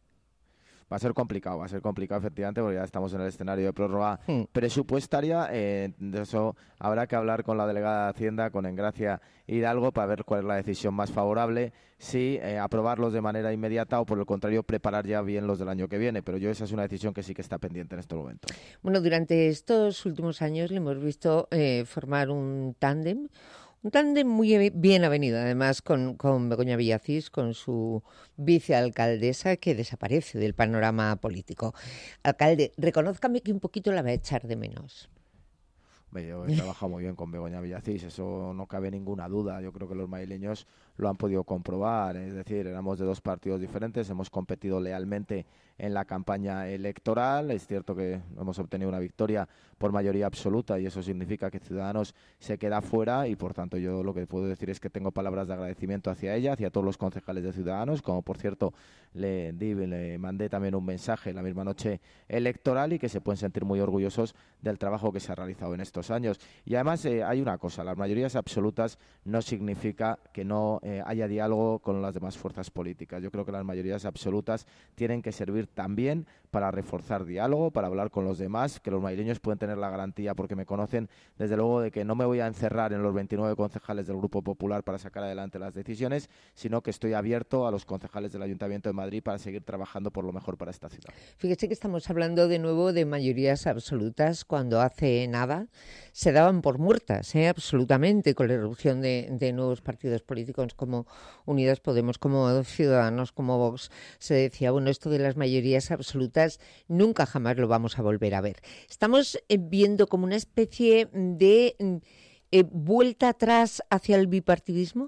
Speaker 3: Va a ser complicado, va a ser complicado efectivamente, porque ya estamos en el escenario de prórroga
Speaker 2: Hmm.
Speaker 3: presupuestaria. Eh, de eso habrá que hablar con la delegada de Hacienda, con Engracia Hidalgo, para ver cuál es la decisión más favorable, si eh, aprobarlos de manera inmediata o, por el contrario, preparar ya bien los del año que viene. Pero yo esa es una decisión que sí que está pendiente en estos momentos.
Speaker 2: Bueno, durante estos últimos años le hemos visto eh, formar un tándem, un tándem muy bien avenido, además, con, con Begoña Villacís, con su vicealcaldesa, que desaparece del panorama político. Alcalde, reconózcame que un poquito la va a echar de menos.
Speaker 3: Hombre, Yo he trabajado muy bien con Begoña Villacís, eso no cabe ninguna duda. Yo creo que los madrileños lo han podido comprobar. Es decir, éramos de dos partidos diferentes, hemos competido lealmente en la campaña electoral. Es cierto que hemos obtenido una victoria por mayoría absoluta, y eso significa que Ciudadanos se queda fuera, y por tanto yo lo que puedo decir es que tengo palabras de agradecimiento hacia ella, hacia todos los concejales de Ciudadanos, como por cierto le, di, le mandé también un mensaje la misma noche electoral, y que se pueden sentir muy orgullosos del trabajo que se ha realizado en estos años. Y además eh, hay una cosa, las mayorías absolutas no significa que no eh, haya diálogo con las demás fuerzas políticas. Yo creo que las mayorías absolutas tienen que servir también para reforzar diálogo, para hablar con los demás, que los madrileños pueden tener la garantía, porque me conocen, desde luego, de que no me voy a encerrar en los veintinueve concejales del Grupo Popular para sacar adelante las decisiones, sino que estoy abierto a los concejales del Ayuntamiento de Madrid para seguir trabajando por lo mejor para esta ciudad.
Speaker 2: Fíjese que estamos hablando de nuevo de mayorías absolutas, cuando hace nada se daban por muertas, ¿eh? absolutamente, con la irrupción de, de nuevos partidos políticos como Unidas Podemos, como Ciudadanos, como Vox. Se decía, bueno, esto de las mayorías absolutas nunca jamás lo vamos a volver a ver. Estamos eh, viendo como una especie de eh, vuelta atrás hacia el bipartidismo.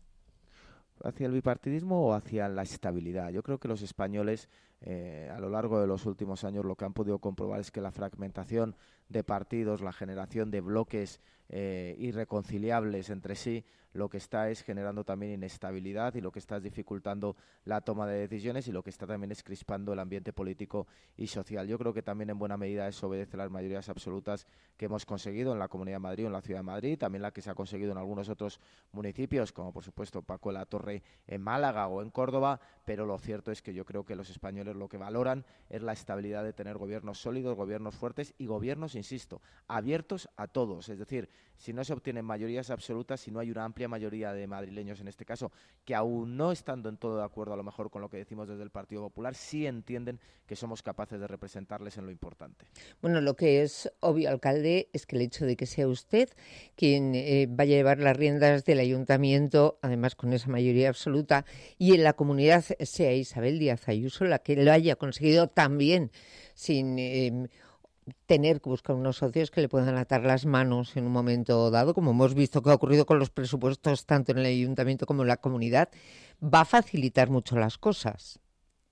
Speaker 3: ¿Hacia el bipartidismo o hacia la estabilidad? Yo creo que los españoles eh, a lo largo de los últimos años lo que han podido comprobar es que la fragmentación de partidos, la generación de bloques eh, irreconciliables entre sí, lo que está es generando también inestabilidad, y lo que está es dificultando la toma de decisiones, y lo que está también es crispando el ambiente político y social. Yo creo que también en buena medida eso obedece a las mayorías absolutas que hemos conseguido en la Comunidad de Madrid o en la Ciudad de Madrid, también la que se ha conseguido en algunos otros municipios, como por supuesto Paco de la Torre en Málaga o en Córdoba, pero lo cierto es que yo creo que los españoles lo que valoran es la estabilidad de tener gobiernos sólidos, gobiernos fuertes y gobiernos, insisto, abiertos a todos. Es decir, si no se obtienen mayorías absolutas, si no hay una amplia mayoría de madrileños en este caso, que aún no estando en todo de acuerdo a lo mejor con lo que decimos desde el Partido Popular, sí entienden que somos capaces de representarles en lo importante.
Speaker 2: Bueno, lo que es obvio, alcalde, es que el hecho de que sea usted quien eh, vaya a llevar las riendas del ayuntamiento, además con esa mayoría absoluta, y en la comunidad sea Isabel Díaz Ayuso la que lo haya conseguido también sin eh, tener que buscar unos socios que le puedan atar las manos en un momento dado, como hemos visto que ha ocurrido con los presupuestos tanto en el ayuntamiento como en la comunidad, va a facilitar mucho las cosas.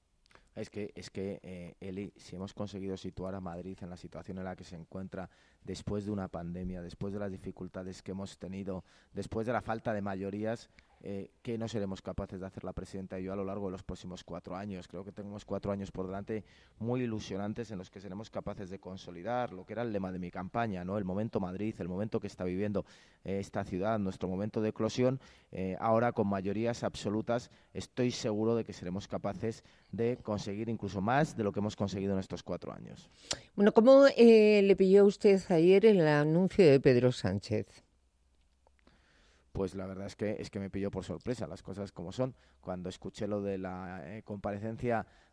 Speaker 3: Es que, es que eh, Eli, si hemos conseguido situar a Madrid en la situación en la que se encuentra después de una pandemia, después de las dificultades que hemos tenido, después de la falta de mayorías, eh, ¿qué no seremos capaces de hacer la presidenta y yo a lo largo de los próximos cuatro años? Creo que tenemos cuatro años por delante muy ilusionantes en los que seremos capaces de consolidar lo que era el lema de mi campaña, ¿no? El momento Madrid, el momento que está viviendo eh, esta ciudad, nuestro momento de eclosión. Eh, ahora con mayorías absolutas estoy seguro de que seremos capaces de conseguir incluso más de lo que hemos conseguido en estos cuatro años.
Speaker 2: Bueno, ¿cómo eh, le pilló usted ayer el anuncio de Pedro Sánchez?
Speaker 3: Pues la verdad es que es que me pilló por sorpresa, las cosas como son. Cuando escuché lo de la eh, comparecencia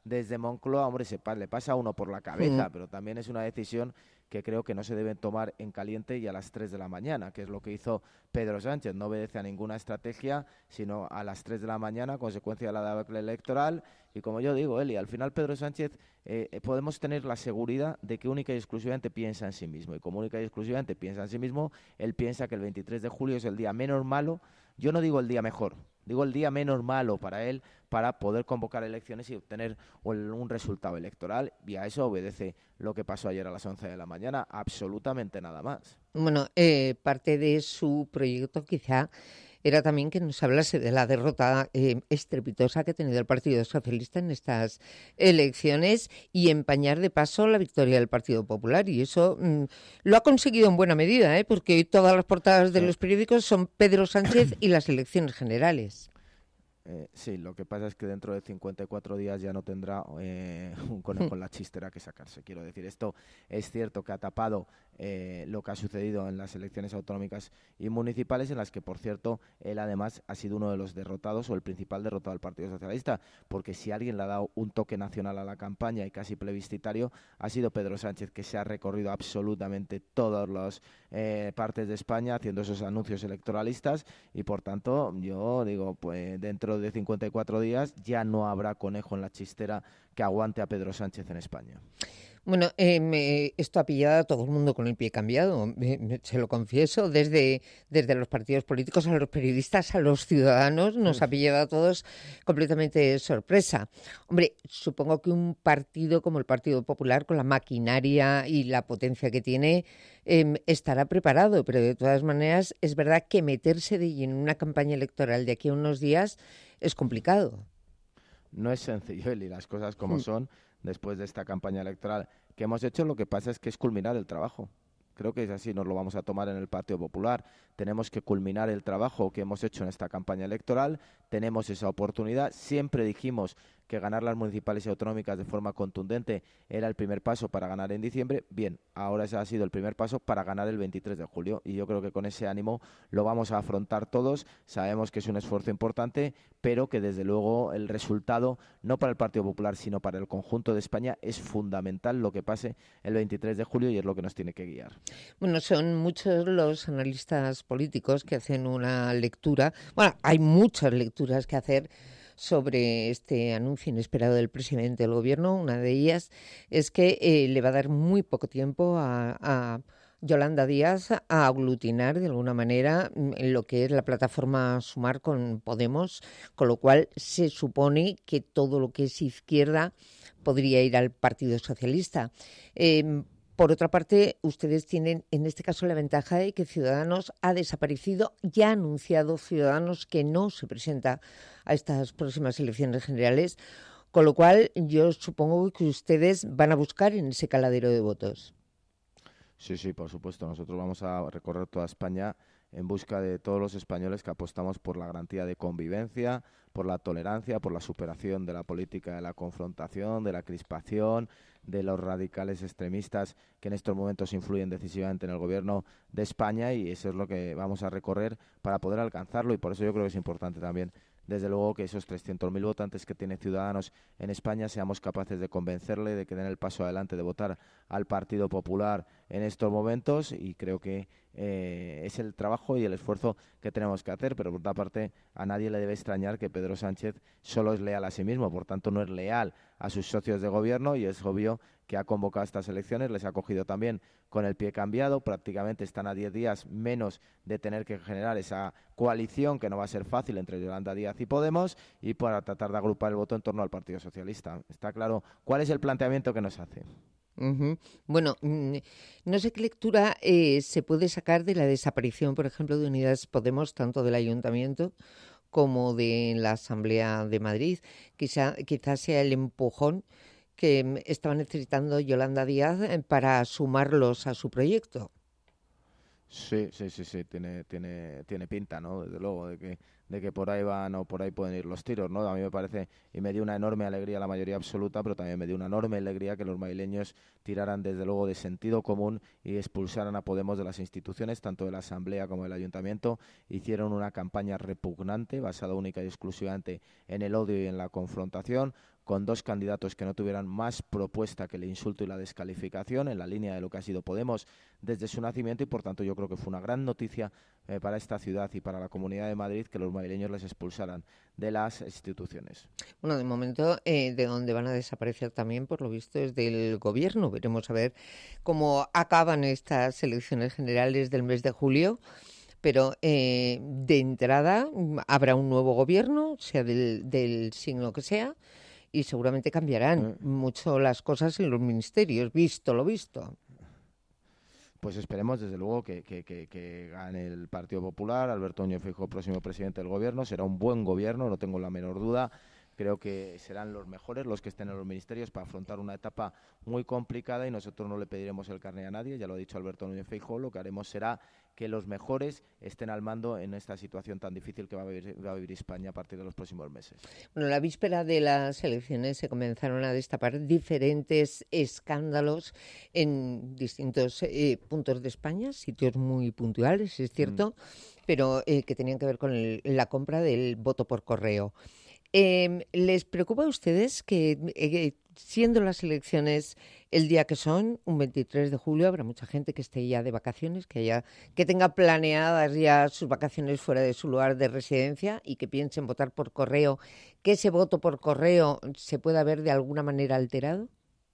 Speaker 3: desde Moncloa, hombre, se pa- le pasa a uno por la cabeza,
Speaker 2: Mm.
Speaker 3: pero también es una decisión que creo que no se deben tomar en caliente y a las tres de la mañana, que es lo que hizo Pedro Sánchez. No obedece a ninguna estrategia, sino a las tres de la mañana, consecuencia de la debacle electoral. Y como yo digo, Eli, al final Pedro Sánchez eh, eh, podemos tener la seguridad de que única y exclusivamente piensa en sí mismo. Y como única y exclusivamente piensa en sí mismo, él piensa que el veintitrés de julio es el día menos malo. Yo no digo el día mejor, digo el día menos malo para él, para poder convocar elecciones y obtener un, un resultado electoral, y a eso obedece lo que pasó ayer a las once de la mañana, absolutamente nada más.
Speaker 2: Bueno, eh, parte de su proyecto quizá era también que nos hablase de la derrota eh, estrepitosa que ha tenido el Partido Socialista en estas elecciones y empañar de paso la victoria del Partido Popular. Y eso mm, lo ha conseguido en buena medida, ¿eh? Porque hoy todas las portadas de los periódicos son Pedro Sánchez y las elecciones generales.
Speaker 3: Eh, sí, lo que pasa es que dentro de cincuenta y cuatro días ya no tendrá eh, un conejo en la chistera que sacarse. Quiero decir, esto es cierto que ha tapado eh, lo que ha sucedido en las elecciones autonómicas y municipales, en las que, por cierto, él además ha sido uno de los derrotados o el principal derrotado del Partido Socialista, porque si alguien le ha dado un toque nacional a la campaña y casi plebiscitario, ha sido Pedro Sánchez, que se ha recorrido absolutamente todas las eh, partes de España haciendo esos anuncios electoralistas y, por tanto, yo digo, pues dentro de cincuenta y cuatro días ya no habrá conejo en la chistera que aguante a Pedro Sánchez en España.
Speaker 2: Bueno, eh, me, esto ha pillado a todo el mundo con el pie cambiado, me, me, se lo confieso, desde, desde los partidos políticos a los periodistas, a los ciudadanos, nos ha pillado a todos completamente de sorpresa. Hombre, supongo que un partido como el Partido Popular, con la maquinaria y la potencia que tiene, eh, estará preparado, pero de todas maneras es verdad que meterse de lleno en una campaña electoral de aquí a unos días es complicado.
Speaker 3: No es sencillo, Eli, las cosas como son. Después de esta campaña electoral que hemos hecho, lo que pasa es que es culminar el trabajo. Creo que es así, nos lo vamos a tomar en el Partido Popular. Tenemos que culminar el trabajo que hemos hecho en esta campaña electoral. Tenemos esa oportunidad. Siempre dijimos que ganar las municipales y autonómicas de forma contundente era el primer paso para ganar en diciembre. Bien, ahora ese ha sido el primer paso para ganar el veintitrés de julio. Y yo creo que con ese ánimo lo vamos a afrontar todos. Sabemos que es un esfuerzo importante, pero que desde luego el resultado, no para el Partido Popular, sino para el conjunto de España, es fundamental lo que pase el veintitrés de julio y es lo que nos tiene que guiar.
Speaker 2: Bueno, son muchos los analistas políticos que hacen una lectura, bueno, hay muchas lecturas que hacer sobre este anuncio inesperado del presidente del gobierno. Una de ellas es que eh, le va a dar muy poco tiempo a, a Yolanda Díaz a aglutinar de alguna manera en lo que es la plataforma Sumar con Podemos, con lo cual se supone que todo lo que es izquierda podría ir al Partido Socialista. Eh, Por otra parte, ustedes tienen en este caso la ventaja de que Ciudadanos ha desaparecido, ya ha anunciado Ciudadanos que no se presenta a estas próximas elecciones generales, con lo cual yo supongo que ustedes van a buscar en ese caladero de votos.
Speaker 3: Sí, sí, por supuesto. Nosotros vamos a recorrer toda España en busca de todos los españoles que apostamos por la garantía de convivencia, por la tolerancia, por la superación de la política de la confrontación, de la crispación, de los radicales extremistas que en estos momentos influyen decisivamente en el gobierno de España, y eso es lo que vamos a recorrer para poder alcanzarlo. Y por eso yo creo que es importante también, desde luego, que esos trescientos mil votantes que tiene Ciudadanos en España seamos capaces de convencerle de que den el paso adelante, de votar al Partido Popular en estos momentos, y creo que eh, es el trabajo y el esfuerzo que tenemos que hacer. Pero por otra parte, a nadie le debe extrañar que Pedro Sánchez solo es leal a sí mismo, por tanto no es leal a sus socios de gobierno, y es obvio que ha convocado estas elecciones, les ha cogido también con el pie cambiado, prácticamente están a diez días menos de tener que generar esa coalición que no va a ser fácil entre Yolanda Díaz y Podemos, y para tratar de agrupar el voto en torno al Partido Socialista. Está claro cuál es el planteamiento que nos hace.
Speaker 2: Uh-huh. Bueno, no sé qué lectura eh, se puede sacar de la desaparición, por ejemplo, de Unidas Podemos, tanto del Ayuntamiento como de la Asamblea de Madrid. Quizá, quizás sea el empujón que estaba necesitando Yolanda Díaz para sumarlos a su proyecto.
Speaker 3: Sí, sí, sí, sí, tiene, tiene, tiene pinta, ¿no? Desde luego, de que, de que por ahí van o por ahí pueden ir los tiros, ¿no? A mí me parece, y me dio una enorme alegría la mayoría absoluta, pero también me dio una enorme alegría que los madrileños tiraran desde luego de sentido común y expulsaran a Podemos de las instituciones, tanto de la Asamblea como del Ayuntamiento. Hicieron una campaña repugnante, basada única y exclusivamente en el odio y en la confrontación, con dos candidatos que no tuvieran más propuesta que el insulto y la descalificación, en la línea de lo que ha sido Podemos desde su nacimiento, y por tanto yo creo que fue una gran noticia eh, para esta ciudad y para la Comunidad de Madrid que los madrileños les expulsaran de las instituciones.
Speaker 2: Bueno, de momento, eh, de donde van a desaparecer también, por lo visto, es del gobierno. Veremos a ver cómo acaban estas elecciones generales del mes de julio. Pero eh, de entrada habrá un nuevo gobierno, sea del, del signo que sea, y seguramente cambiarán mm. mucho las cosas en los ministerios, visto lo visto.
Speaker 3: Pues esperemos, desde luego, que, que, que, que gane el Partido Popular. Alberto Núñez Feijóo, próximo presidente del gobierno, será un buen gobierno, no tengo la menor duda. Creo que serán los mejores los que estén en los ministerios para afrontar una etapa muy complicada, y nosotros no le pediremos el carné a nadie, ya lo ha dicho Alberto Núñez Feijóo. Lo que haremos será que los mejores estén al mando en esta situación tan difícil que va a vivir, va a vivir España a partir de los próximos meses.
Speaker 2: Bueno, la víspera de las elecciones se comenzaron a destapar diferentes escándalos en distintos eh, puntos de España, sitios muy puntuales, es cierto, mm. pero eh, que tenían que ver con el, la compra del voto por correo. Eh, ¿Les preocupa a ustedes que, eh, siendo las elecciones el día que son, un veintitrés de julio, habrá mucha gente que esté ya de vacaciones, que haya, que tenga planeadas ya sus vacaciones fuera de su lugar de residencia y que piensen votar por correo, que ese voto por correo se pueda ver de alguna manera alterado?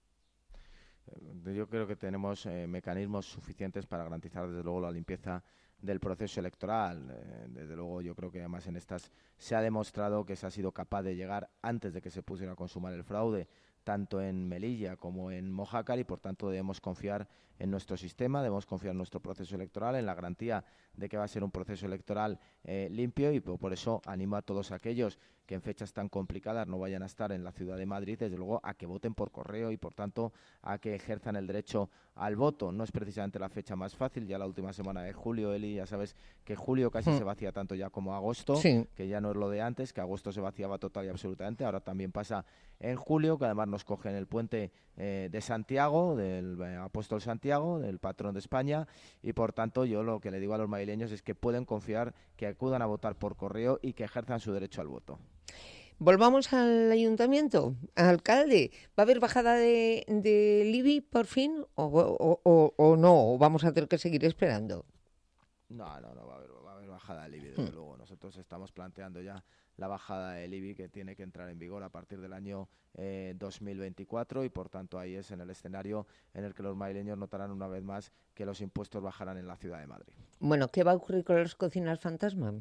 Speaker 3: Yo creo que tenemos eh, mecanismos suficientes para garantizar, desde luego, la limpieza del proceso electoral. Eh, desde luego, yo creo que además en estas se ha demostrado que se ha sido capaz de llegar antes de que se pusiera a consumar el fraude, tanto en Melilla como en Mojácar, y por tanto debemos confiar en nuestro sistema, debemos confiar en nuestro proceso electoral, en la garantía de que va a ser un proceso electoral eh, limpio, y por eso animo a todos aquellos que en fechas tan complicadas no vayan a estar en la ciudad de Madrid, desde luego a que voten por correo y por tanto a que ejerzan el derecho al voto. No es precisamente la fecha más fácil, ya la última semana de julio, Eli, ya sabes que julio casi mm. se vacía tanto ya como agosto, sí. que ya no es lo de antes, que agosto se vaciaba total y absolutamente, ahora también pasa en julio, que además nos coge en el puente eh, de Santiago, del eh, apóstol Santiago, del patrón de España, y por tanto yo lo que le digo a los madrileños es que pueden confiar, que acudan a votar por correo y que ejerzan su derecho al voto.
Speaker 2: Volvamos al ayuntamiento, alcalde. ¿Va a haber bajada de, del I B I por fin o, o, o, o no? ¿O vamos a tener que seguir esperando?
Speaker 3: No, no, no va a haber, va a haber bajada del I B I, desde hmm. luego. Nosotros estamos planteando ya la bajada del I B I, que tiene que entrar en vigor a partir del año eh, dos mil veinticuatro, y por tanto ahí es en el escenario en el que los madrileños notarán una vez más que los impuestos bajarán en la ciudad de Madrid.
Speaker 2: Bueno, ¿qué va a ocurrir con las cocinas fantasma?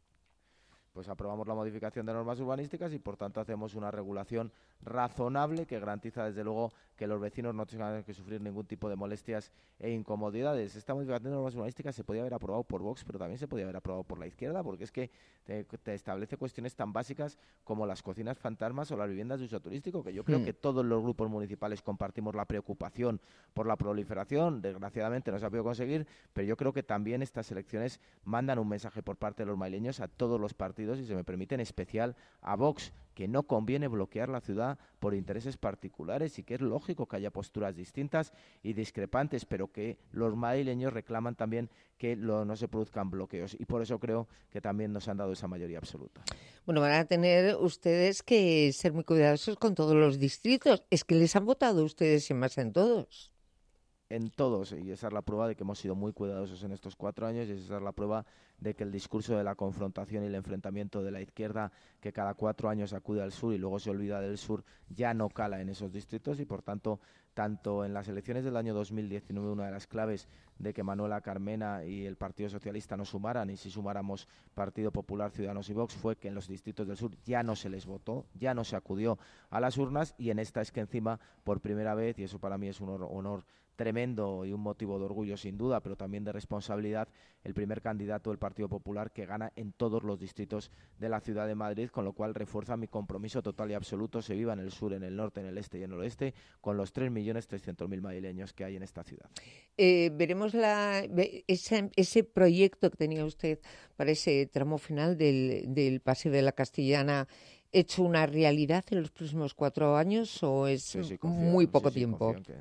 Speaker 3: Pues aprobamos la modificación de normas urbanísticas y por tanto hacemos una regulación razonable que garantiza desde luego que los vecinos no tengan que sufrir ningún tipo de molestias e incomodidades. Esta modificación de normas urbanísticas se podía haber aprobado por Vox, pero también se podía haber aprobado por la izquierda, porque es que te, te establece cuestiones tan básicas como las cocinas fantasmas o las viviendas de uso turístico, que yo creo mm. que todos los grupos municipales compartimos la preocupación por la proliferación. Desgraciadamente no se ha podido conseguir, pero yo creo que también estas elecciones mandan un mensaje por parte de los madrileños a todos los partidos, y se me permite en especial a Vox, que no conviene bloquear la ciudad por intereses particulares y que es lógico que haya posturas distintas y discrepantes, pero que los madrileños reclaman también que lo, no se produzcan bloqueos, y por eso creo que también nos han dado esa mayoría absoluta.
Speaker 2: Bueno, van a tener ustedes que ser muy cuidadosos con todos los distritos. Es que les han votado ustedes en masa en todos.
Speaker 3: En todos, y esa es la prueba de que hemos sido muy cuidadosos en estos cuatro años, y esa es la prueba de que el discurso de la confrontación y el enfrentamiento de la izquierda, que cada cuatro años acude al sur y luego se olvida del sur, ya no cala en esos distritos, y por tanto, tanto en las elecciones del año dos mil diecinueve, una de las claves de que Manuela Carmena y el Partido Socialista no sumaran, y si sumáramos Partido Popular, Ciudadanos y Vox, fue que en los distritos del sur ya no se les votó, ya no se acudió a las urnas, y en esta es que encima, por primera vez, y eso para mí es un honor, honor tremendo y un motivo de orgullo sin duda, pero también de responsabilidad, el primer candidato del Partido Popular que gana en todos los distritos de la ciudad de Madrid, con lo cual refuerza mi compromiso total y absoluto, se viva en el sur, en el norte, en el este y en el oeste, con los tres millones trescientos mil madrileños que hay en esta ciudad.
Speaker 2: Eh, veremos la, ese, ese proyecto que tenía usted para ese tramo final del, del Paseo de la Castellana, ¿hecho una realidad en los próximos cuatro años o es
Speaker 3: sí, sí, confío,
Speaker 2: muy poco
Speaker 3: sí, sí,
Speaker 2: tiempo?
Speaker 3: Que...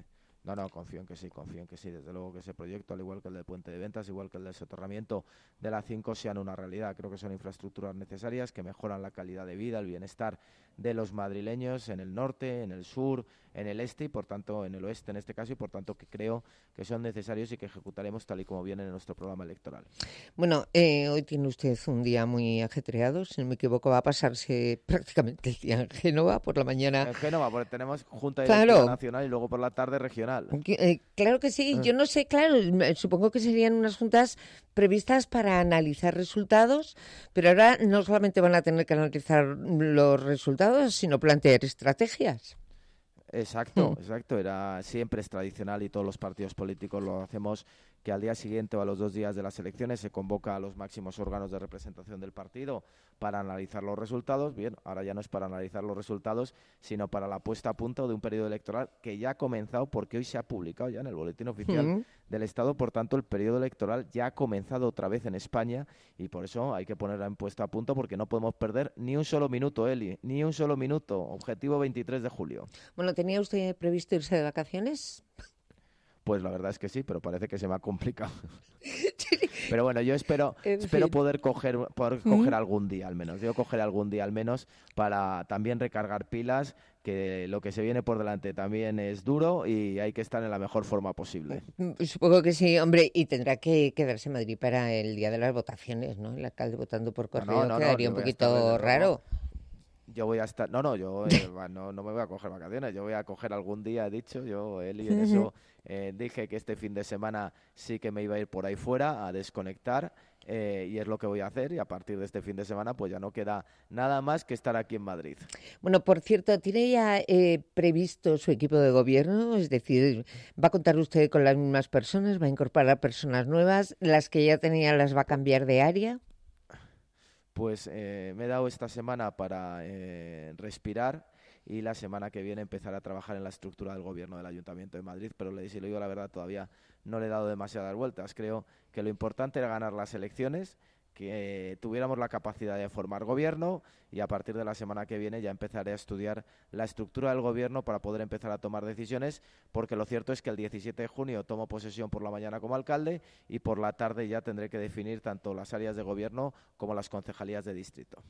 Speaker 3: No, no, confío en que sí, confío en que sí. Desde luego que ese proyecto, al igual que el del puente de ventas, igual que el del soterramiento de la cinco, sean una realidad. Creo que son infraestructuras necesarias que mejoran la calidad de vida, el bienestar de los madrileños en el norte, en el sur, en el este y por tanto en el oeste en este caso, y por tanto que creo que son necesarios y que ejecutaremos tal y como viene en nuestro programa electoral.
Speaker 2: Bueno, eh, hoy tiene usted un día muy ajetreado, si no me equivoco va a pasarse prácticamente el día en Génova por la mañana.
Speaker 3: En Génova, porque tenemos Junta
Speaker 2: Claro.
Speaker 3: Directiva Nacional y luego por la tarde regional.
Speaker 2: Eh, claro que sí, yo no sé, claro, me- supongo que serían unas juntas previstas para analizar resultados, pero ahora no solamente van a tener que analizar los resultados, sino plantear estrategias.
Speaker 3: Exacto,
Speaker 2: Mm.
Speaker 3: exacto. Era siempre es tradicional y todos los partidos políticos lo hacemos, que al día siguiente o a los dos días de las elecciones se convoca a los máximos órganos de representación del partido para analizar los resultados. Bien, ahora ya no es para analizar los resultados, sino para la puesta a punto de un periodo electoral que ya ha comenzado, porque hoy se ha publicado ya en el boletín oficial
Speaker 2: Mm.
Speaker 3: del Estado. Por tanto, el periodo electoral ya ha comenzado otra vez en España y por eso hay que ponerla en puesta a punto, porque no podemos perder ni un solo minuto, Eli, ni un solo minuto. Objetivo veintitrés de julio.
Speaker 2: Bueno, ¿tenía usted previsto irse de vacaciones?
Speaker 3: Pues la verdad es que sí, pero parece que se me ha complicado. Pero bueno, yo espero
Speaker 2: En
Speaker 3: espero
Speaker 2: fin.
Speaker 3: poder coger poder
Speaker 2: ¿Mm?
Speaker 3: coger algún día al menos. Yo cogeré algún día al menos para también recargar pilas, que lo que se viene por delante también es duro y hay que estar en la mejor forma posible.
Speaker 2: Mm, Supongo que sí, hombre, y tendrá que quedarse en Madrid para el día de las votaciones, ¿no? El alcalde votando por
Speaker 3: No,
Speaker 2: correo
Speaker 3: no, no,
Speaker 2: quedaría
Speaker 3: yo
Speaker 2: un
Speaker 3: voy a
Speaker 2: poquito
Speaker 3: estar, desde luego.
Speaker 2: raro.
Speaker 3: Yo voy a estar, no, no, yo eh, va, no, no me voy a coger vacaciones, yo voy a coger algún día, he dicho, yo, Eli, en eso eh, dije que este fin de semana sí que me iba a ir por ahí fuera a desconectar eh, y es lo que voy a hacer, y a partir de este fin de semana pues ya no queda nada más que estar aquí en Madrid.
Speaker 2: Bueno, por cierto, ¿tiene ya eh, previsto su equipo de gobierno? Es decir, ¿va a contar usted con las mismas personas? ¿Va a incorporar personas nuevas? ¿Las que ya tenía las va a cambiar de área?
Speaker 3: Pues eh, me he dado esta semana para eh, respirar y la semana que viene empezar a trabajar en la estructura del gobierno del Ayuntamiento de Madrid, pero le, si le digo la verdad todavía no le he dado demasiadas vueltas. Creo que lo importante era ganar las elecciones, que eh, tuviéramos la capacidad de formar gobierno y a partir de la semana que viene ya empezaré a estudiar la estructura del gobierno para poder empezar a tomar decisiones, porque lo cierto es que el diecisiete de junio tomo posesión por la mañana como alcalde y por la tarde ya tendré que definir tanto las áreas de gobierno como las concejalías de distrito.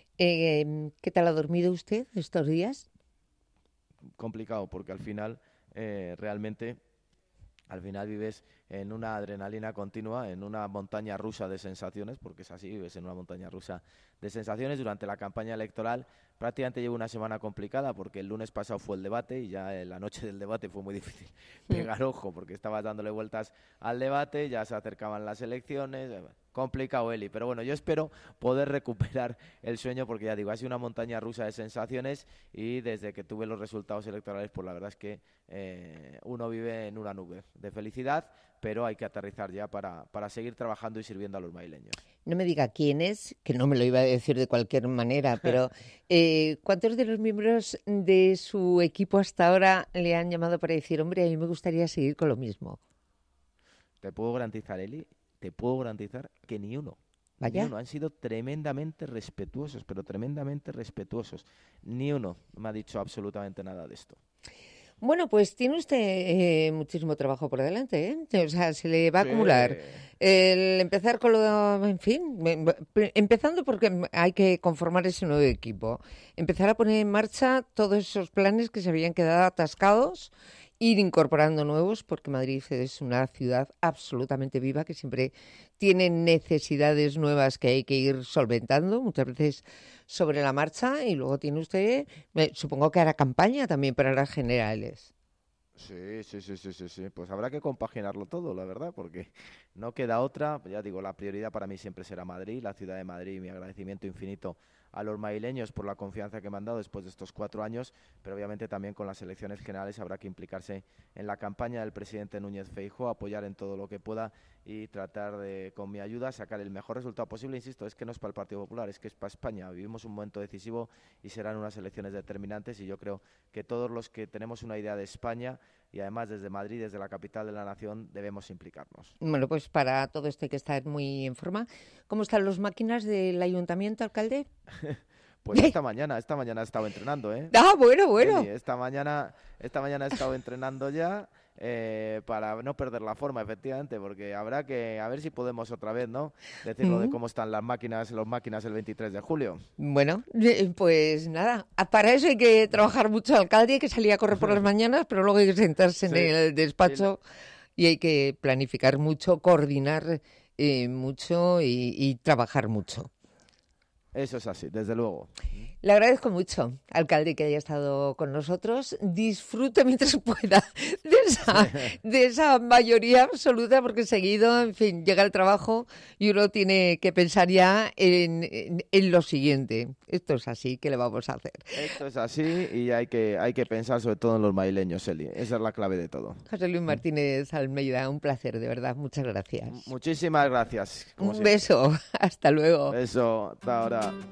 Speaker 2: Eh, ¿Qué tal ha dormido usted estos días?
Speaker 3: Complicado, porque al final eh, realmente al final vives en una adrenalina continua, en una montaña rusa de sensaciones, porque es así, vives en una montaña rusa de sensaciones. Durante la campaña electoral prácticamente llevo una semana complicada, porque el lunes pasado fue el debate y ya en la noche del debate fue muy difícil pegar ojo, porque estabas dándole vueltas al debate, ya se acercaban las elecciones. eh, Complicado, Eli, pero bueno, yo espero poder recuperar el sueño, porque ya digo, ha sido una montaña rusa de sensaciones y desde que tuve los resultados electorales, pues la verdad es que eh, uno vive en una nube de felicidad, pero hay que aterrizar ya para, para seguir trabajando y sirviendo a los madrileños.
Speaker 2: No me diga quién es, que no me lo iba a decir de cualquier manera, pero eh, ¿cuántos de los miembros de su equipo hasta ahora le han llamado para decir, hombre, a mí me gustaría seguir con lo mismo?
Speaker 3: Te puedo garantizar, Eli, te puedo garantizar que ni uno.
Speaker 2: Vaya.
Speaker 3: Ni uno. Han sido tremendamente respetuosos, pero tremendamente respetuosos. Ni uno me ha dicho absolutamente nada de esto.
Speaker 2: Bueno, pues tiene usted eh, muchísimo trabajo por delante, ¿eh? O sea, se le va a
Speaker 3: Sí.
Speaker 2: acumular el empezar con lo, en fin, me- me- empezando porque hay que conformar ese nuevo equipo, empezar a poner en marcha todos esos planes que se habían quedado atascados, ir incorporando nuevos, porque Madrid es una ciudad absolutamente viva que siempre tiene necesidades nuevas que hay que ir solventando, muchas veces sobre la marcha, y luego tiene usted, eh, supongo que hará campaña también para las generales.
Speaker 3: Sí, sí, sí, sí, sí, sí. Pues habrá que compaginarlo todo, la verdad, porque no queda otra. Ya digo, la prioridad para mí siempre será Madrid, la ciudad de Madrid, y mi agradecimiento infinito a los madrileños por la confianza que me han dado después de estos cuatro años, pero obviamente también con las elecciones generales habrá que implicarse en la campaña del presidente Núñez Feijóo, apoyar en todo lo que pueda y tratar de, con mi ayuda, sacar el mejor resultado posible. Insisto, es que no es para el Partido Popular, es que es para España. Vivimos un momento decisivo y serán unas elecciones determinantes, y yo creo que todos los que tenemos una idea de España, y además desde Madrid, desde la capital de la nación, debemos implicarnos.
Speaker 2: Bueno, pues para todo esto hay que estar muy en forma. ¿Cómo están las máquinas del ayuntamiento, alcalde?
Speaker 3: Pues esta mañana, esta mañana he estado entrenando, ¿eh?
Speaker 2: Ah, bueno, bueno.
Speaker 3: Eli, esta mañana, esta mañana he estado entrenando ya eh, para no perder la forma, efectivamente, porque habrá que, a ver si podemos otra vez, ¿no? Decir lo de cómo están las máquinas, las máquinas el veintitrés de julio.
Speaker 2: Bueno, eh, pues nada, para eso hay que trabajar mucho, alcalde, hay que salir a correr por las mañanas, pero luego hay que sentarse
Speaker 3: Sí,
Speaker 2: en el despacho y hay que planificar mucho, coordinar eh, mucho y, y trabajar mucho.
Speaker 3: Eso es así, desde luego.
Speaker 2: Le agradezco mucho, alcalde, que haya estado con nosotros. Disfrute mientras pueda de esa, de esa mayoría absoluta, porque seguido, en fin, llega el trabajo y uno tiene que pensar ya en, en, en lo siguiente. Esto es así, ¿qué le vamos a hacer?
Speaker 3: Esto es así y hay que, hay que pensar sobre todo en los madrileños, Eli. Esa es la clave de todo.
Speaker 2: José Luis Martínez Almeida, un placer, de verdad. Muchas gracias.
Speaker 3: Muchísimas gracias.
Speaker 2: Un beso. Hasta luego.
Speaker 3: Beso. Hasta ahora.